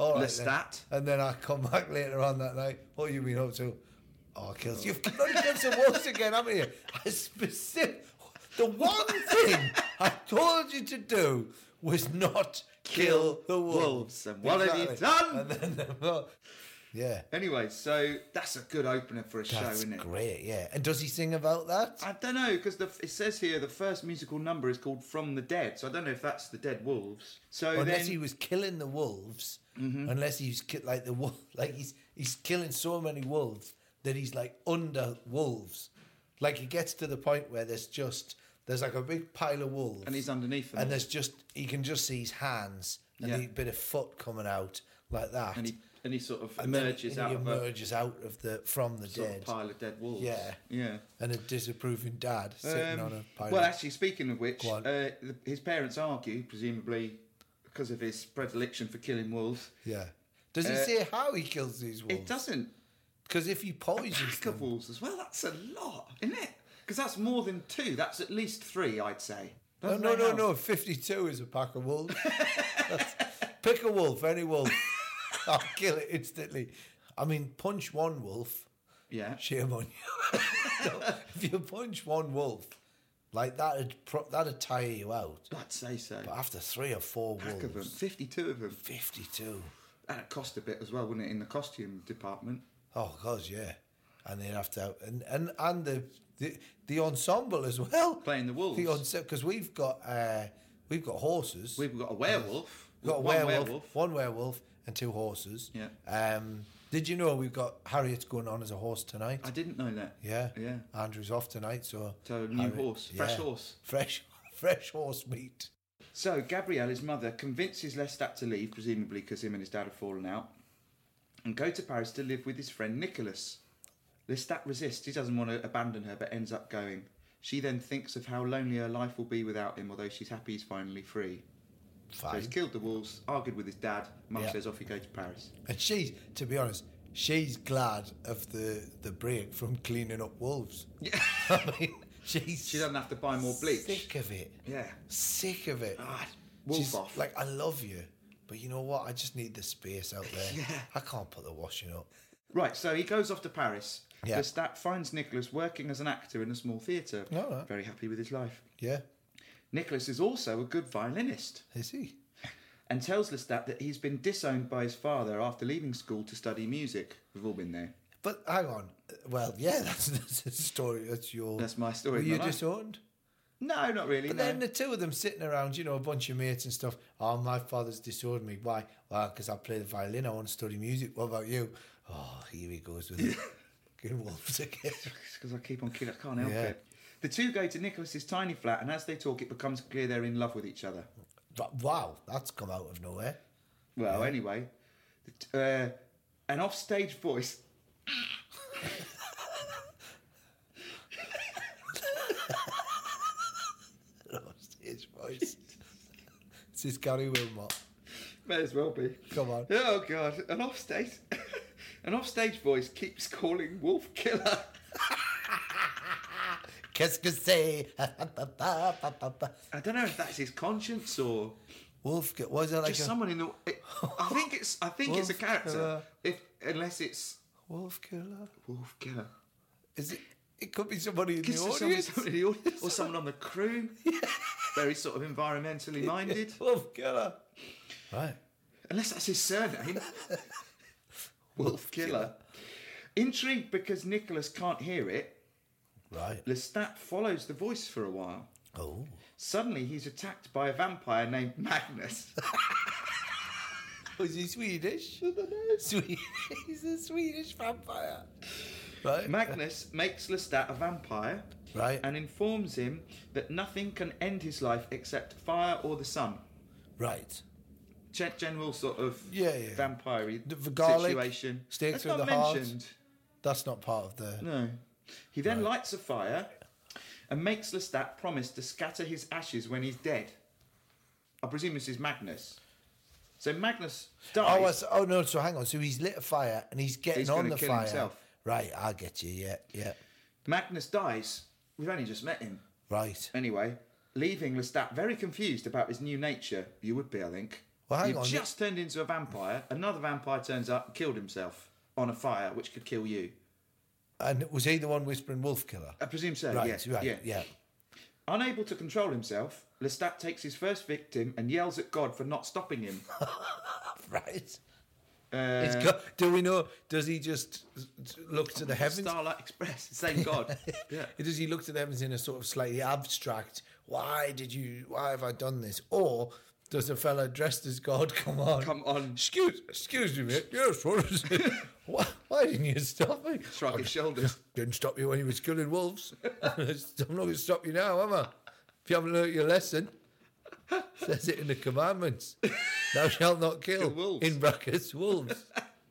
All right, then. Lestat. And then I come back later on that night. What you been up to? Oh, kills. You've bloody killed some wolves again, haven't you? I specific. The one thing I told you to do was not kill, the wolves. wolves. And what have you done? And then, well, yeah. Anyway, so that's a good opener for a show, That's isn't it? great, yeah. And does he sing about that? I don't know, because it says here the first musical number is called From the Dead, so I don't know if that's the Dead Wolves. So Unless then, he was killing the wolves, unless he's ki- like the wolf, like he's he's killing so many wolves that he's like under wolves. Like he gets to the point where there's just there's like a big pile of wolves, and he's underneath them. and there's just he can just see his hands and Yeah. a bit of foot coming out like that, and he and he sort of And then emerges he out of a emerges out of the from the sort dead, of pile of dead wolves. Yeah. yeah. and a disapproving dad sitting Um, on a pile. well, of, actually, speaking of which, Go on. uh, the, his parents argue, presumably because of his predilection for killing wolves. yeah. Does he uh, say how he kills these wolves? It doesn't. Because if he poisons Pack of them, wolves as well. That's a lot, isn't it? Because that's more than two. That's at least three, I'd say. no, Doesn't no, they no, have? no. Fifty-two is a pack of wolves. That's- pick a wolf, any wolf. I'll kill it instantly. I mean, punch one wolf. Yeah. Shame on you. No, if you punch one wolf, like that'd pro- that'd tire you out. I'd say so. But after three or four Pack of them. wolves, fifty-two of them. fifty-two. That'd cost a bit as well, wouldn't it, in the costume department? Oh God, yeah. And they'd have to and and and the the, the ensemble as well. Playing the wolves. Because we've got uh, we've got horses. We've got a werewolf. We've got a one werewolf, werewolf. one werewolf, and two horses. Yeah. Um, did you know we've got Harriet's going on as a horse tonight? I didn't know that. Yeah. Yeah. Andrew's off tonight, so. So, new Harriet- horse. Fresh yeah. horse. Fresh, fresh horse meat. So, Gabrielle, his mother, convinces Lestat to leave, presumably because him and his dad have fallen out, and go to Paris to live with his friend Nicholas. Lestat resists. He doesn't want to abandon her, but ends up going. She then thinks of how lonely her life will be without him, although she's happy he's finally free. So Fine. he's killed the wolves, argued with his dad. Mum Yeah. says off you go to Paris. And she's, to be honest, she's glad of the, the break from cleaning up wolves. Yeah. I mean, she's She doesn't have to buy more bleach. sick of it. Yeah. Sick of it. Ah, wolf She's off. like, I love you, but you know what? I just need the space out there. Yeah. I can't put the washing up. Right, so he goes off to Paris. Yeah. Lestat finds Nicholas working as an actor in a small theatre. All right. Very happy with his life. Yeah. Nicholas is also a good violinist Is he? and tells Lestat that he's been disowned by his father after leaving school to study music. We've all been there. But hang on. Well, yeah, that's, that's a story. That's your. That's my story. Were of you my life. disowned? No, not really. But no. then the two of them sitting around, you know, a bunch of mates and stuff. Oh, my father's disowned me. Why? Well, because I play the violin. I want to study music. What about you? Oh, here he goes with it. Fucking wolves again. Because I keep on killing. I can't help Yeah. it. The two go to Nicholas's tiny flat, and as they talk, it becomes clear they're in love with each other. But wow, that's come out of nowhere. Well, anyway, uh, an offstage voice. Stage voice. This is Gary Wilmot. May as well be. Come on. Oh God, an offstage, an offstage voice keeps calling Wolf Killer. Qu'est-ce que c'est? I don't know if that's his conscience or Wolf, was it like just a someone in the. It, I think it's. I think it's a Wolf character. Killer. If unless it's wolf killer? Wolf Killer. Is it? It could be somebody in Could the be someone- audience. someone in the audience or someone on the crew. Very sort of environmentally minded. Wolf killer. Right. Unless that's his surname. Wolf Killer. Intrigued because Nicholas can't hear it, Right. Lestat follows the voice for a while. Oh. Suddenly, he's attacked by a vampire named Magnus. Was he Swedish? Swedish. He's a Swedish vampire. Right. Magnus makes Lestat a vampire Right. and informs him that nothing can end his life except fire or the sun. Right. Gen- General sort of Yeah, yeah. vampire The- the garlic, situation. stake That's through not the heart. mentioned. That's not part of the. No. He then lights a fire and makes Lestat promise to scatter his ashes when he's dead. I presume this is Magnus. So Magnus dies. Oh, I s- oh no! So hang on. So he's lit a fire and he's getting He's on gonna the kill fire. himself. Right. I get you. Yeah. Yeah. Magnus dies. We've only just met him. Right. Anyway, leaving Lestat very confused about his new nature. You would be, I think. Well, hang You've on. just turned into a vampire. Another vampire turns up and killed himself on a fire, which could kill you. And was he the one whispering wolf killer? I presume so, Right, yeah. right, yeah. yeah. Unable to control himself, Lestat takes his first victim and yells at God for not stopping him. Right. Uh, It's go- do we know, does he just look to the heavens? Starlight Express, same God. Yeah. Does he look to the heavens in a sort of slightly abstract, why did you, why have I done this? Or does a fella dressed as God come on? Come on. Excuse, excuse me, mate. Yes, what is it? why, why didn't you stop me? Shrug his shoulders. Didn't stop you when you was killing wolves. I'm not going to stop you now, am I? If you haven't learnt your lesson, says it in the commandments. Thou shalt not kill, Kill wolves. in brackets, wolves.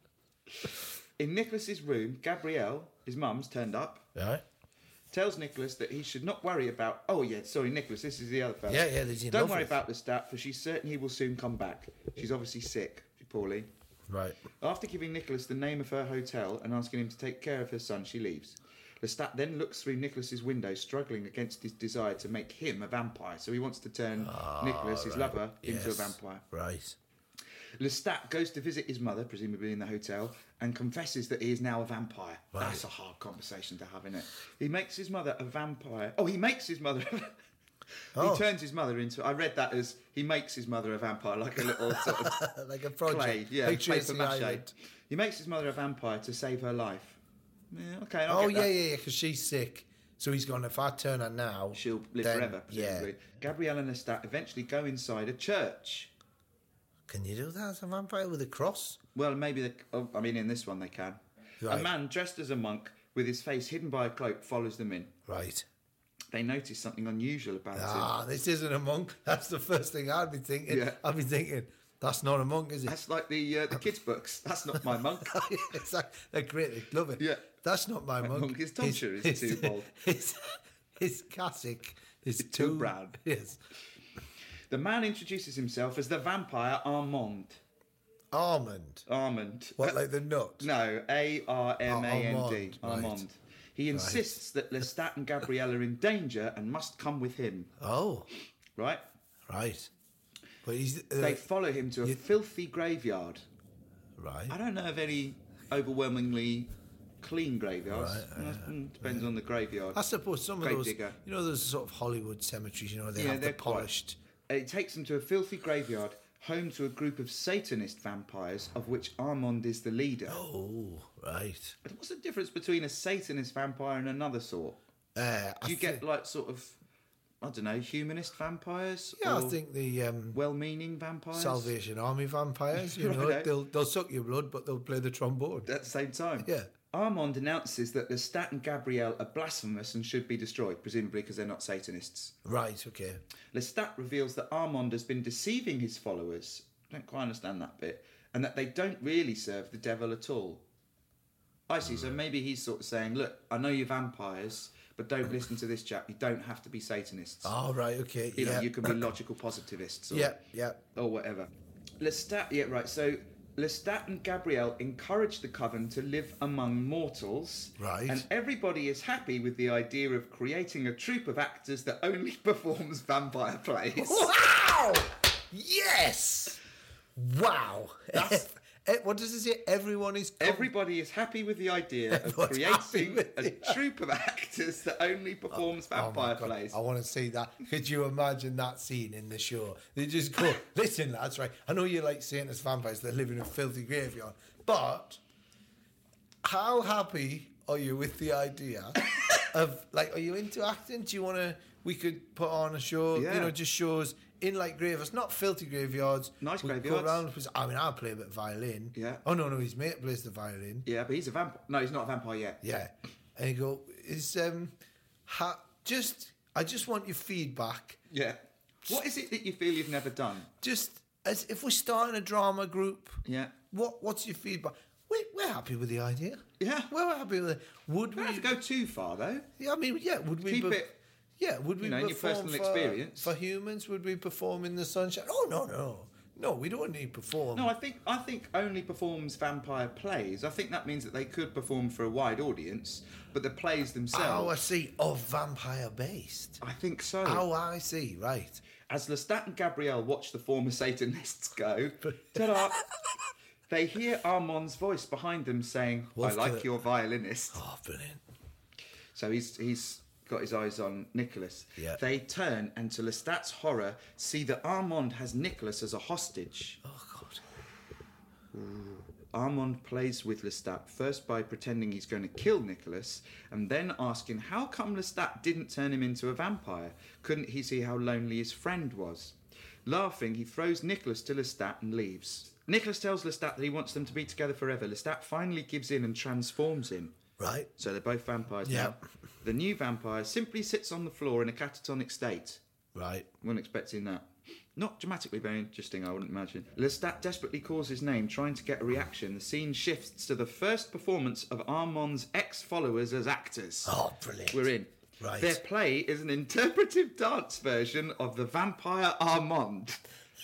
In Nicholas's room, Gabrielle, his mum's, turned up, Right? tells Nicholas that he should not worry about... Oh, yeah, sorry, Nicholas, this is the other fella. Yeah, yeah, there's in Don't love worry with. about the stat, for she's certain he will soon come back. She's obviously sick, poorly. Right. After giving Nicholas the name of her hotel and asking him to take care of her son, she leaves. Lestat then looks through Nicholas's window, struggling against his desire to make him a vampire. So he wants to turn Nicholas, his lover, into a Yes. vampire. Right. Lestat goes to visit his mother, presumably in the hotel, and confesses that he is now a vampire. Right. That's a hard conversation to have, isn't it? He makes his mother a vampire. Oh, he makes his mother... Oh. He turns his mother into... I read that as he makes his mother a vampire, like a little sort of... Like a project. clay, yeah, Patriots paper mache. Island. He makes his mother a vampire to save her life. Yeah, okay, I'll Oh, get yeah, that. yeah, yeah, because she's sick. So he's gone, if I turn her now... She'll live then- forever, presumably. Yeah. Gabrielle and Lestat eventually go inside a church. Can you do that as a vampire with a cross? Well, maybe they... Oh, I mean, in this one they can. Right. A man dressed as a monk with his face hidden by a cloak follows them in. Right. They notice something unusual about Ah, him. this isn't a monk. That's the first thing I'd be thinking. Yeah. I'd be thinking, that's not a monk, is it? That's like the uh, the kids' books. That's not my monk. it's like, they're great. They love it. Yeah. That's not my, My monk. monk is Tomshire, is His- too bold. His, his cassock is It's too too brown. Yes. The man introduces himself as the vampire Armand. Almond. Armand. What, like the nut? No, A R M A N D. Armand, right. Armand. He insists that Lestat and Gabrielle are in danger and must come with him. Oh, Right? right. But he's... Uh, They follow him to a you- filthy graveyard. right. I don't know of any overwhelmingly clean graveyards. Right, Well, mm, depends on the graveyard. I suppose some of Grave those... digger. You know, those sort of Hollywood cemeteries, you know, they Yeah, have the they're quite- polished... It takes them to a filthy graveyard, home to a group of Satanist vampires, of which Armand is the leader. Oh, right. But what's the difference between a Satanist vampire and another sort? Uh, I Do you get thi- like sort of, I don't know, humanist vampires? Yeah, I or think the... Um, well-meaning vampires. Salvation Army vampires, you know, Righto. they'll they'll suck your blood, but they'll play the trombone. At the same time. Yeah. Armand announces that Lestat and Gabrielle are blasphemous and should be destroyed, presumably because they're not Satanists. Right. Okay. Lestat reveals that Armand has been deceiving his followers. I don't quite understand that bit. And that they don't really serve the devil at all. I see. So maybe he's sort of saying, look, I know you're vampires, but don't listen to this chap. You don't have to be Satanists. Oh, right. Okay. You yeah. know, you can be logical positivists or, yeah. Yeah. or whatever. Lestat, yeah, right. So Lestat and Gabrielle encourage the coven to live among mortals. Right. And everybody is happy with the idea of creating a troupe of actors that only performs vampire plays. Wow! Yes! Wow! That's- Eh, what does it say? Everyone is. Com- Everybody is happy with the idea of Everyone's happy creating with a it. troupe of actors that only performs Oh my vampire God, plays. I want to see that. Could you imagine that scene in the show? They just go, listen, lads, right? I know you like Satanist vampires that live in a filthy graveyard, but how happy are you with the idea of, like, are you into acting? Do you want to, we could put on a show, Yeah. you know, just shows in, like, graveyards, not filthy graveyards. Nice We could graveyards. Go around, I mean, I'll play a bit of violin. Yeah. Oh, no, no, his mate plays the violin. Yeah, but he's a vampire. No, he's not a vampire yet. Yeah. And you go, is, um, ha- just, I just want your feedback. Yeah. What is it that you feel you've never done? Just as if we're starting a drama group, Yeah. what what's your feedback? We're, we're happy with the idea. Yeah. We're happy with it. Would We we? don't have to go too far, though. Yeah, I mean, yeah. Would we? Keep perf- it, Yeah, would we you know, in your perform personal for, experience. for humans? Would we perform in the sunshine? Oh no, no, no. We don't need to perform. No, I think I think only performs vampire plays. I think that means that they could perform for a wide audience, but the plays oh, I themselves, see. Of vampire based. I think so. Oh, I see. Right. As Lestat and Gabrielle watch the former Satanists go, ta-da, they hear Armand's voice behind them saying, Wolf I like killer. your violinist. Oh, brilliant. So he's he's got his eyes on Nicholas. Yeah. They turn and to Lestat's horror see that Armand has Nicholas as a hostage. Oh, God. Armand plays with Lestat, first by pretending he's going to kill Nicholas, and then asking how come Lestat didn't turn him into a vampire? Couldn't he see how lonely his friend was? Laughing, he throws Nicholas to Lestat and leaves. Nicholas tells Lestat that he wants them to be together forever. Lestat finally gives in and transforms him. Right. So they're both vampires Yeah. now. The new vampire simply sits on the floor in a catatonic state. Right. Wasn't expecting that. Not dramatically very interesting, I wouldn't imagine. Lestat desperately calls his name, trying to get a reaction. The scene shifts to the first performance of Armand's ex-followers as actors. Oh, brilliant. We're in. Right. Their play is an interpretive dance version of the vampire Armand.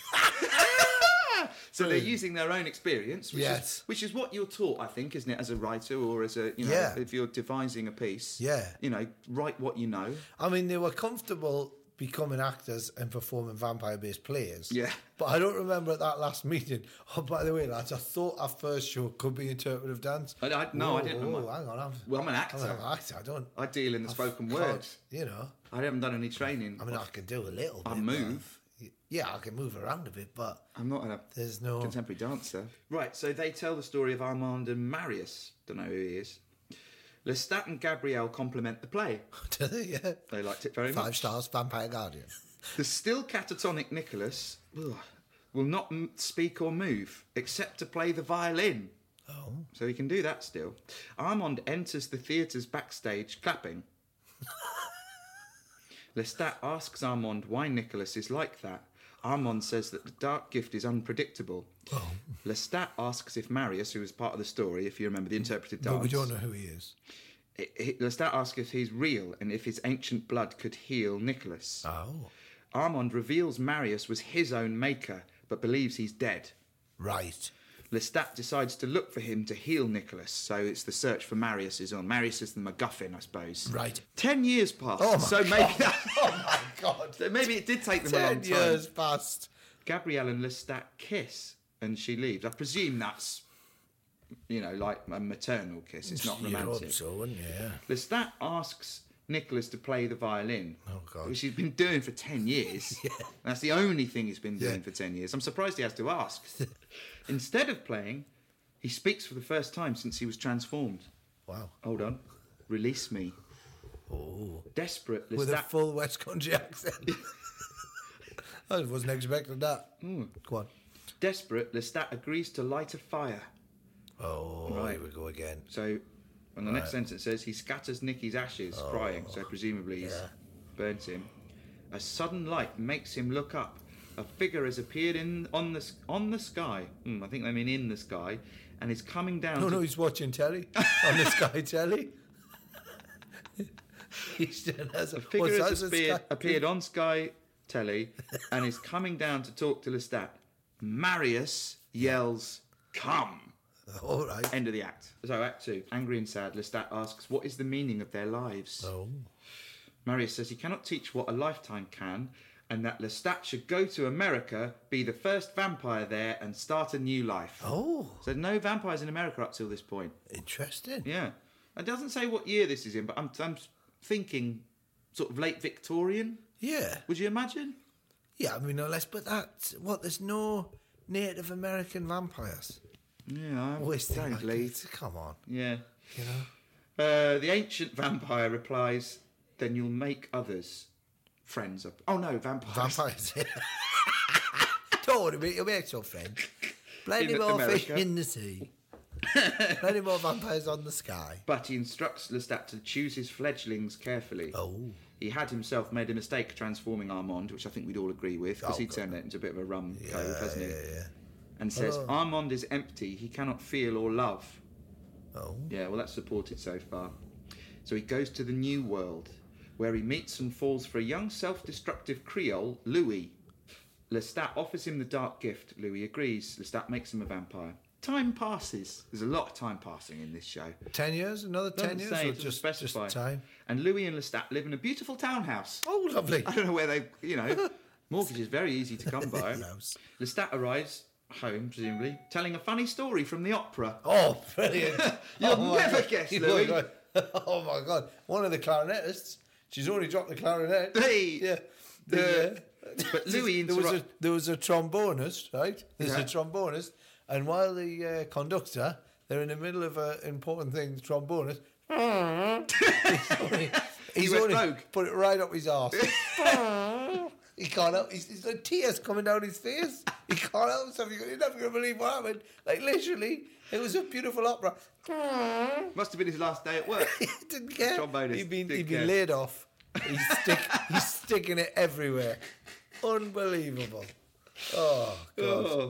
So they're Brilliant. using their own experience, which, Yes. is, which is what you're taught, I think, isn't it, as a writer or as a, you know, Yeah. if you're devising a piece. Yeah. You know, write what you know. I mean, they were comfortable becoming actors and performing vampire-based plays. Yeah. But I don't remember at that last meeting. Oh, by the way, lads, I thought our first show could be interpretive dance. I, I, no, I Whoa, didn't. whoa, know. hang on. I'm, Well, I'm an actor. I'm an actor. I don't. I deal in the spoken can't- word. You know, I haven't done any training. I mean, I can do a little bit. I but- move. Yeah, I can move around a bit, but I'm not a there's no. contemporary dancer. Right, so they tell the story of Armand and Marius. Don't know who he is. Lestat and Gabrielle compliment the play. Do they? Yeah. They liked it very Five much. stars, Vampire Guardian. The still catatonic Nicholas ugh, will not m- speak or move except to play the violin. Oh. So he can do that still. Armand enters the theatre's backstage clapping. Lestat asks Armand why Nicholas is like that. Armand says that the dark gift is unpredictable. Oh. Lestat asks if Marius, who was part of the story, if you remember the interpretive dance... But we don't know who he is. It, it, Lestat asks if he's real and if his ancient blood could heal Nicholas. Oh. Armand reveals Marius was his own maker, but believes he's dead. Right. Lestat decides to look for him to heal Nicholas, so it's the search for Marius is on. Marius is the MacGuffin, I suppose. Right. Ten years passed, Oh my so maybe that, Oh my God. so maybe it did take them a long Ten time. years past. Gabrielle and Lestat kiss, and she leaves. I presume that's, you know, like a maternal kiss. It's not You'd hope romantic. so, wouldn't you? Yeah. Lestat asks Nicholas to play the violin, Oh, God. which he's been doing for ten years. Yeah. That's the only thing he's been doing Yeah. for ten years. I'm surprised he has to ask. Instead of playing, he speaks for the first time since he was transformed. Wow. Hold on. Release me. Oh. Desperate, With a Lestat... full West Country accent. I wasn't expecting that. Go on. Desperate, Lestat agrees to light a fire. Oh, Right. here we go again. So, on the next Right. sentence says, he scatters Nicky's ashes, crying, so presumably he's yeah. burnt him. A sudden light makes him look up. A figure has appeared in on the s- on the sky. Hmm, I think they mean in the sky, and is coming down. No, to, no, he's watching telly on the Sky telly. He still has a a figure what's has that, appeared, Sky- appeared on Sky Telly, and is coming down to talk to Lestat. Marius yells, "Come!" All right. End of the act. So, Act Two. Angry and sad, Lestat asks, "What is the meaning of their lives?" Oh. Marius says he cannot teach what a lifetime can, and that Lestat should go to America, be the first vampire there, and start a new life. Oh, So no vampires in America up till this point. interesting. Yeah. It doesn't say what year this is in, but I'm, I'm thinking sort of late Victorian. Yeah. Would you imagine? Yeah, I mean, no less, but that, what, there's no Native American vampires? Yeah, I Always think don't like believe. this. Come on, Yeah. you know? Uh, the ancient vampire replies, "Then you'll make others friends of..." Oh no, vampires. Vampires. Don't worry, mate, you'll make some friends. Plenty In more America. fish in the sea. Plenty more vampires on the sky. But he instructs Lestat to choose his fledglings carefully. Oh. He had himself made a mistake transforming Armand, which I think we'd all agree with, because Oh, he God. turned it into a bit of a rum Yeah, cove, hasn't he? yeah, yeah. And says, Oh. Armand is empty, he cannot feel or love. Oh. Yeah, well, that's supported so far. So he goes to the new world, where he meets and falls for a young self-destructive Creole, Louis. Lestat offers him the dark gift. Louis agrees. Lestat makes him a vampire. Time passes. There's a lot of time passing in this show. Ten years? Another ten Doesn't years? say, Or doesn't just, specify. just time? And Louis and Lestat live in a beautiful townhouse. Oh, lovely. I don't know where they, you know, Mortgage is very easy to come by. Mouse. Lestat arrives home, presumably, telling a funny story from the opera. Oh, brilliant. You'll Oh, my never God. guess, You Louis. won't. Oh, my God. One of the clarinetists. She's already dropped the clarinet. Hey! Yeah. The- The, uh, but Louis there was a interrupt- there was a trombonist, right? There's Yeah. a trombonist, and while the uh, conductor, they're in the middle of an important thing, the trombonist. he's only, he's went only rogue. put it right up his arse. He can't help. He's, he's like tears coming down his face. He can't help himself. You're never going to believe what happened. Like literally, it was a beautiful opera. Must have been his last day at work. He didn't care. Trombonist He'd been, didn't he'd been care. laid off. He's, stick, he's sticking it everywhere. Unbelievable. Oh, God. Oh.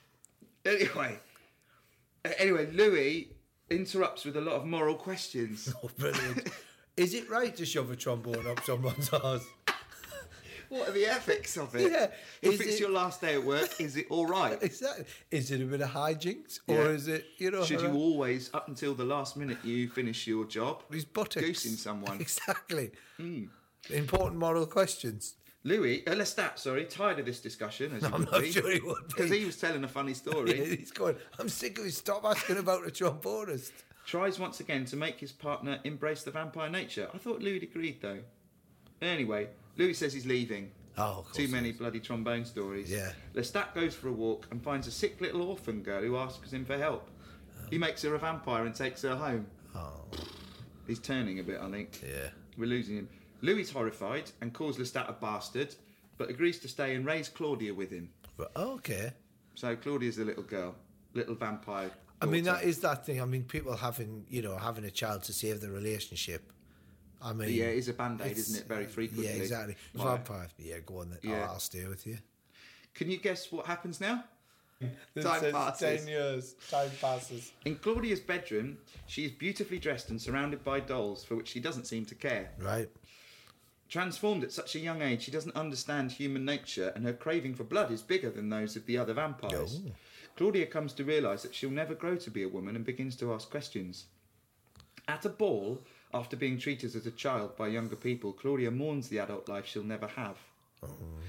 Anyway, Uh, anyway, Louis interrupts with a lot of moral questions. Oh, brilliant. Is it right to shove a trombone up someone's arse? What are the ethics of it? Yeah. If Is it's it- your last day at work, is it all right? Exactly. Is it a bit of hijinks? Or Yeah. is it, you know... Should you hara- always, up until the last minute you finish your job, His buttocks. goosing someone? Exactly. Important moral questions. Louis, uh, Lestat, sorry, tired of this discussion, as you I'm would not be, sure he would because be. he was telling a funny story, He's going, I'm sick of it. Stop asking about a trombonist. tries once again to make his partner embrace the vampire nature. I thought Louis agreed, though. Anyway, Louis says he's leaving. Oh, of course. Too many bloody trombone stories. Yeah. Lestat goes for a walk and finds a sick little orphan girl who asks him for help. He makes her a vampire and takes her home. Oh, He's turning a bit, I think. yeah. We're losing him. Louis is horrified and calls Lestat a bastard, but agrees to stay and raise Claudia with him. But, okay. So Claudia's the little girl, little vampire. I mean, daughter. that is that thing. I mean, people having, you know, having a child to save the relationship. I mean... Yeah, it is a band-aid, it's- isn't it, very frequently? Yeah, exactly. Right. Vampire. Yeah, go on then. Yeah. Oh, I'll stay with you. Can you guess what happens now? Time says passes. ten years. Time passes. In Claudia's bedroom, she is beautifully dressed and surrounded by dolls, for which she doesn't seem to care. Right. Transformed at such a young age, she doesn't understand human nature, and her craving for blood is bigger than those of the other vampires. Oh. Claudia comes to realise that she'll never grow to be a woman and begins to ask questions. At a ball, after being treated as a child by younger people, Claudia mourns the adult life she'll never have. Oh.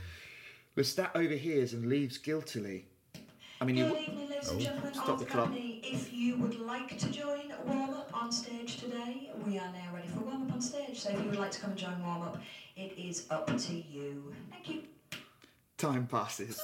Lestat overhears and leaves guiltily. I mean, you, Good evening, ladies and gentlemen stop of the the clock. company. If you would like to join Warm Up on stage today, we are now ready for Warm Up on stage. So if you would like to come and join Warm Up, it is up to you. Thank you. time passes.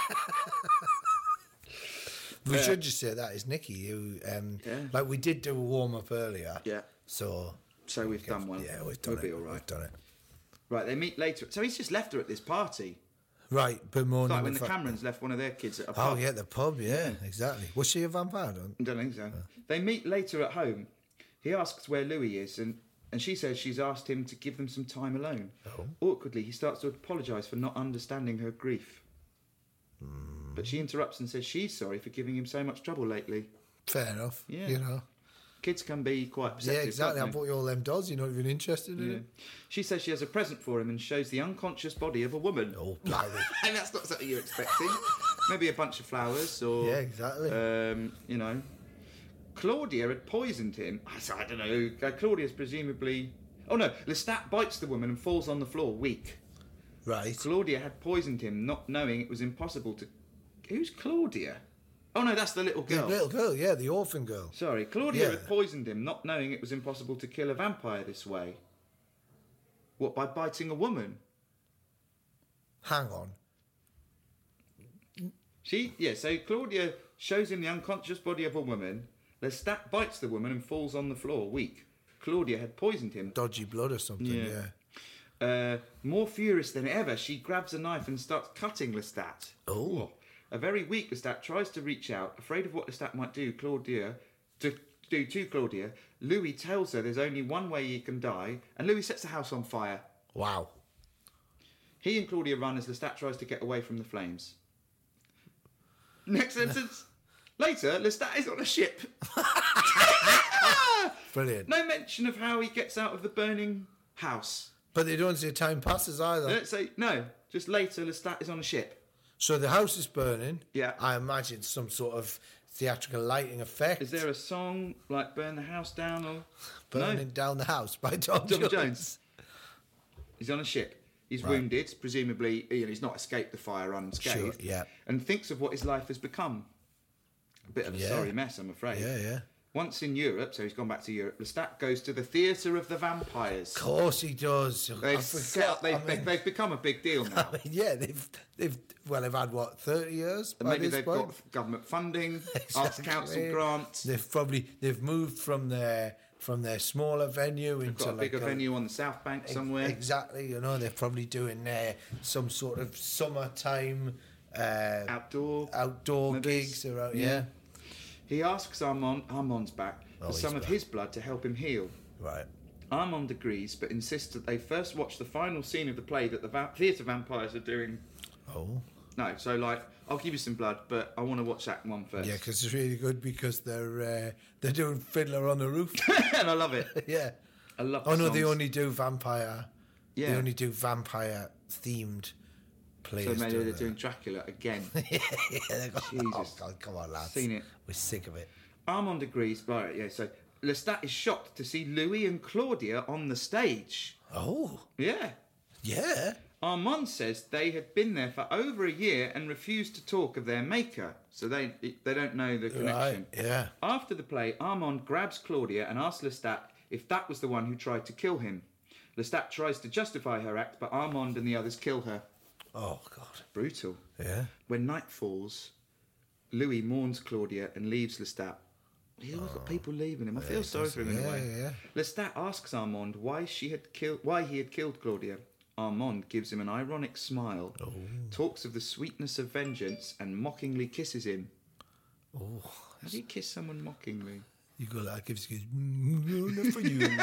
We Uh, should just say that is Nikki, who, um, Yeah. like we did do a warm up earlier. Yeah. So, So we've done one. yeah, we've done we'll it. be all right. We've done it. Right, they meet later. So he's just left her at this party. Right, bemoaning It's like when the the fa- Camerons left one of their kids at a Oh, pub. yeah, the pub, yeah, exactly. Was she a vampire? Don't? I don't think so. They meet later at home. He asks where Louis is, and, and she says she's asked him to give them some time alone. Oh. Awkwardly, he starts to apologise for not understanding her grief. But she interrupts and says she's sorry for giving him so much trouble lately. Fair enough. Yeah. You know. Kids can be quite Yeah, perceptive. exactly. I can't they? bought you all them dolls. You're not even interested in Yeah. it. She says she has a present for him and shows the unconscious body of a woman. Oh, blimey. And that's not something you're expecting. Maybe a bunch of flowers or... Yeah, exactly. Um, you know. Claudia had poisoned him. I s- I don't know. Uh, Claudia's presumably... Oh, no. Lestat bites the woman and falls on the floor, weak. Right. Claudia had poisoned him, not knowing it was impossible to... Who's Claudia? Oh, no, that's the little The girl. little girl, yeah, the orphan girl. Sorry, Claudia Yeah. had poisoned him, not knowing it was impossible to kill a vampire this way. What, by biting a woman? Hang on. She, yeah, so Claudia shows him the unconscious body of a woman. Lestat bites the woman and falls on the floor, weak. Claudia had poisoned him. Dodgy blood or something, Yeah. yeah. Uh, more furious than ever, she grabs a knife and starts cutting Lestat. Oh. A very weak Lestat tries to reach out, afraid of what Lestat might do. Claudia, to do to Claudia, Louis tells her there's only one way he can die, and Louis sets the house on fire. Wow. He and Claudia run as Lestat tries to get away from the flames. Next sentence. Later, Lestat is on a ship. Brilliant. No mention of how he gets out of the burning house. But they don't say time passes either. They don't say, no, just later, Lestat is on a ship. So the house is burning. Yeah. I imagine some sort of theatrical lighting effect. Is there a song like Burn the House Down or... Burning No? Down the House by Tom, Tom Jones. Jones. He's on a ship. He's Right. wounded, presumably you know, he's not escaped the fire unscathed, Sure, yeah. and thinks of what his life has become. A bit of a Yeah. sorry mess, I'm afraid. Yeah, yeah. Once in Europe, so he's gone back to Europe, Lestat goes to the Theatre of the Vampires. Of course he does. I They've, set forgot, up, they've, I mean- they've, they've become a big deal now. I mean, yeah, they've they've well, they've had what thirty years. And by maybe this they've point? got government funding, Arts Exactly. Council grants. They've probably they've moved from their from their smaller venue They've into got a like bigger venue on the South Bank ex- somewhere. Exactly, you know, they're probably doing uh, some sort of summertime uh, Outdoor. outdoor maybe. gigs around. Yeah. Yeah, He asks Armand, Armand's back Oh, for he's some of back. his blood to help him heal. right. Armand agrees, but insists that they first watch the final scene of the play that the va- theatre vampires are doing. Oh, No, so like, I'll give you some blood, but I want to watch that one first. yeah, because it's really good because they're uh, they're doing Fiddler on the Roof. and I love it. yeah. I love. Oh the no, they songs. only do vampire. They Yeah. only do vampire themed plays. So maybe don't they're they? doing Dracula again. yeah, they go, oh Jesus. God, come on, lads. Seen it. We're sick of it. Armand agrees. Right, yeah. So Lestat is shocked to see Louis and Claudia on the stage. Oh, Yeah. yeah. Armand says they had been there for over a year and refused to talk of their maker, so they they don't know the connection. Right, yeah. After the play, Armand grabs Claudia and asks Lestat if that was the one who tried to kill him. Lestat tries to justify her act, but Armand and the others kill her. Oh God. Brutal. Yeah. When night falls, Louis mourns Claudia and leaves Lestat. He's always got people leaving him. I feel sorry for him in a Yeah, way. yeah. Lestat asks Armand why she had killed, why he had killed Claudia. Armand gives him an ironic smile, Oh. talks of the sweetness of vengeance, and mockingly kisses him. Oh, How do you kiss someone mockingly? you go like gives you mm, not for you.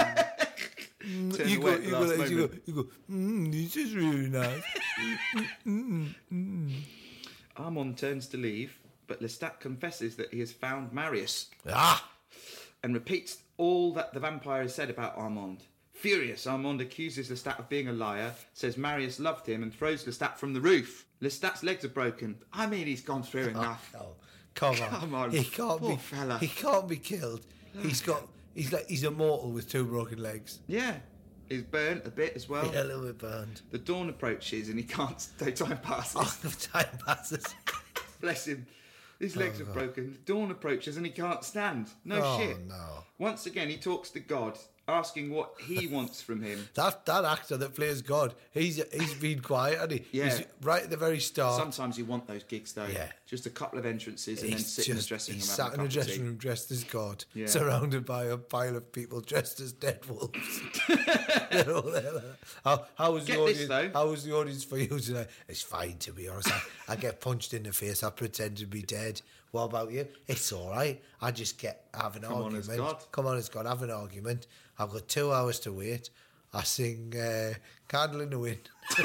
Mm, Turn you away go, at the you go, last like, you go, moment. you go. Mm, this is really nice. Mm, mm, mm. Armand turns to leave, but Lestat confesses that he has found Marius Ah, and repeats all that the vampire has said about Armand. Furious, Armand accuses Lestat of being a liar, says Marius loved him, and throws Lestat from the roof. Lestat's legs are broken. I mean, he's gone through enough. oh, come on, Come on, he can't poor be. fella. He can't be killed. He's got. He's like he's immortal with two broken legs. Yeah, he's burnt a bit as well. Yeah, a little bit burned. The dawn approaches and he can't stay. Time passes. Oh, the time passes. Bless him. His legs are broken. The dawn approaches and he can't stand. No oh shit. no. Once again, he talks to God, asking what he wants from him. That that actor that plays God, he's he's been quiet, and he? Yeah. He's right at the very start. Sometimes you want those gigs though. Yeah. Just a couple of entrances and then He's sit in the just dressing room. he's having sat in a cup of dressing tea. room dressed as God, Yeah. surrounded by a pile of people dressed as dead wolves. They're all there. How, how was Get the this, audience? though. How was the audience for you tonight? It's fine, to be honest. I, I get punched in the face. I pretend to be dead. What about you? It's all right. I just get have an Come on argument. as God. Come on, as God. Have an argument. I've got two hours to wait. I sing uh, "Candle in the Wind,"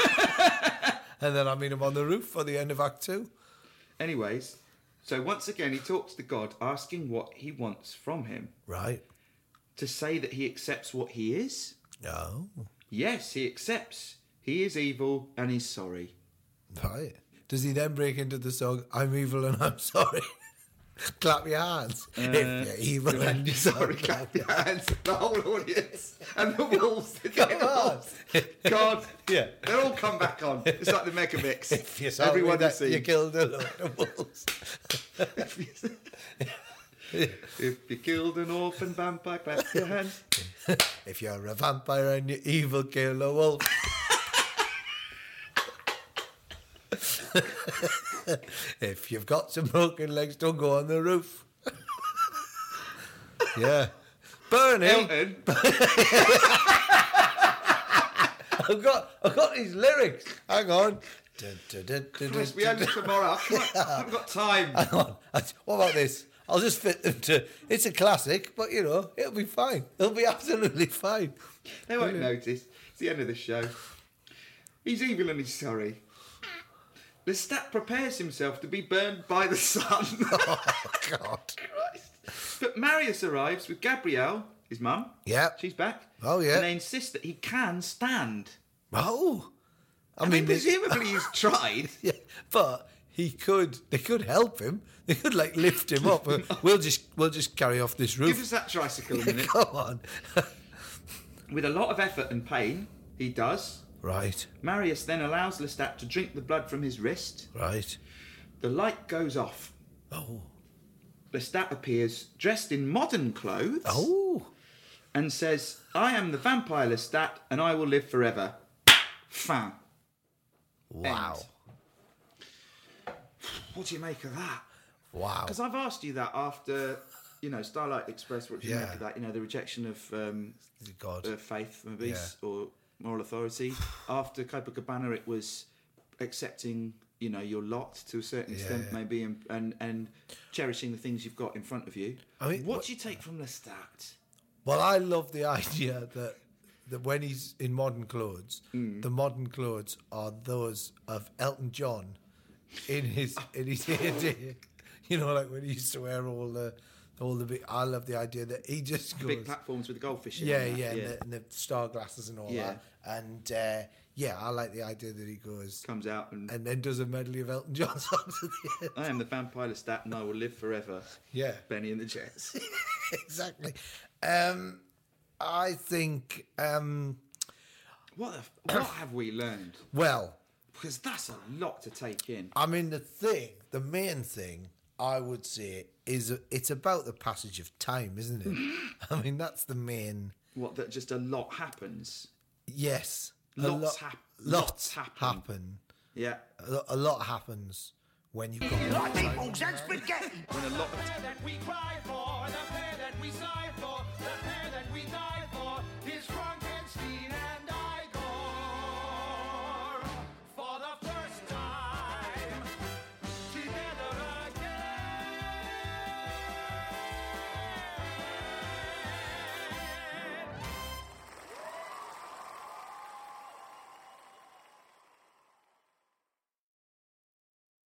and then I meet him on the roof for the end of Act Two. Anyways, so once again he talks to God, asking what he wants from him. Right? To say that he accepts what he is? No. Yes, he accepts. He is evil and he's sorry. Right. Does he then break into the song "I'm evil and I'm sorry"? Clap your hands if you're evil and you're Sorry, clap your hands. The whole audience and the wolves. The Come dead on. wolves. God, Yeah. they'll all come back on. It's like the Mega Mix. If you're sorry Everyone you that see. you killed a load of wolves. If you- if you killed an orphan vampire, clap your hands. If you're a vampire and you're evil, kill a wolf. If you've got some broken legs, don't go on the roof. Yeah. Bernie, Elton, I've got I've got these lyrics. Hang on. Chris, we only tomorrow. I can't- I haven't got time. Hang on. What about this? I'll just fit them to. It's a classic, but you know, it'll be fine. It'll be absolutely fine. They won't notice. It's the end of the show. He's evil and he's sorry. Lestat prepares himself to be burned by the sun. Oh, God. Christ. But Marius arrives with Gabrielle, his mum. Yeah. She's back. Oh, yeah. And they insist that he can stand. Oh. I, I, mean, mean, they- presumably he's tried. yeah, but he could. They could help him. They could like lift him up. We'll just we'll just carry off this roof. Give us that tricycle a minute. Come on. With a lot of effort and pain, he does. Right, Marius then allows Lestat to drink the blood from his wrist. right. The light goes off. Oh. Lestat appears dressed in modern clothes Oh. and says, I am the vampire Lestat and I will live forever. Fin. Wow. End. What do you make of that? Wow. Because I've asked you that after, you know, Starlight Express, what do you Yeah. make of that? You know, the rejection of um, God. uh, faith, maybe, Yeah. or moral authority. After Copacabana, it was accepting, you know, your lot to a certain Yeah, extent, yeah. maybe, and, and and cherishing the things you've got in front of you. I mean, what what- do you take from Lestat? Well, I love the idea that that when he's in modern clothes, the modern clothes are those of Elton John in his in his heyday. You know, like when he used to wear all the all the big. I love the idea that he just goes. Big platforms with the goldfish in Yeah, and that, yeah, and, the, and the star glasses and all Yeah. that. And uh, yeah, I like the idea that he goes Comes out and, and then does a medley of Elton John songs at the end. I am the vampire Lestat and I will live forever. Yeah, Benny and the Jets. exactly. Um, I think. Um, What the, what have we learned? well, Because that's a lot to take in. I mean, the thing, the main thing, I would say, is it's about the passage of time, isn't it? I mean, that's the main. What, that just a lot happens. Yes, a Lots lot, hap- lots lots happen. happen. Yeah. A, lo- a lot happens when you've got. Like meatballs and spaghetti. When a lot of that we cry for, the pain that we sigh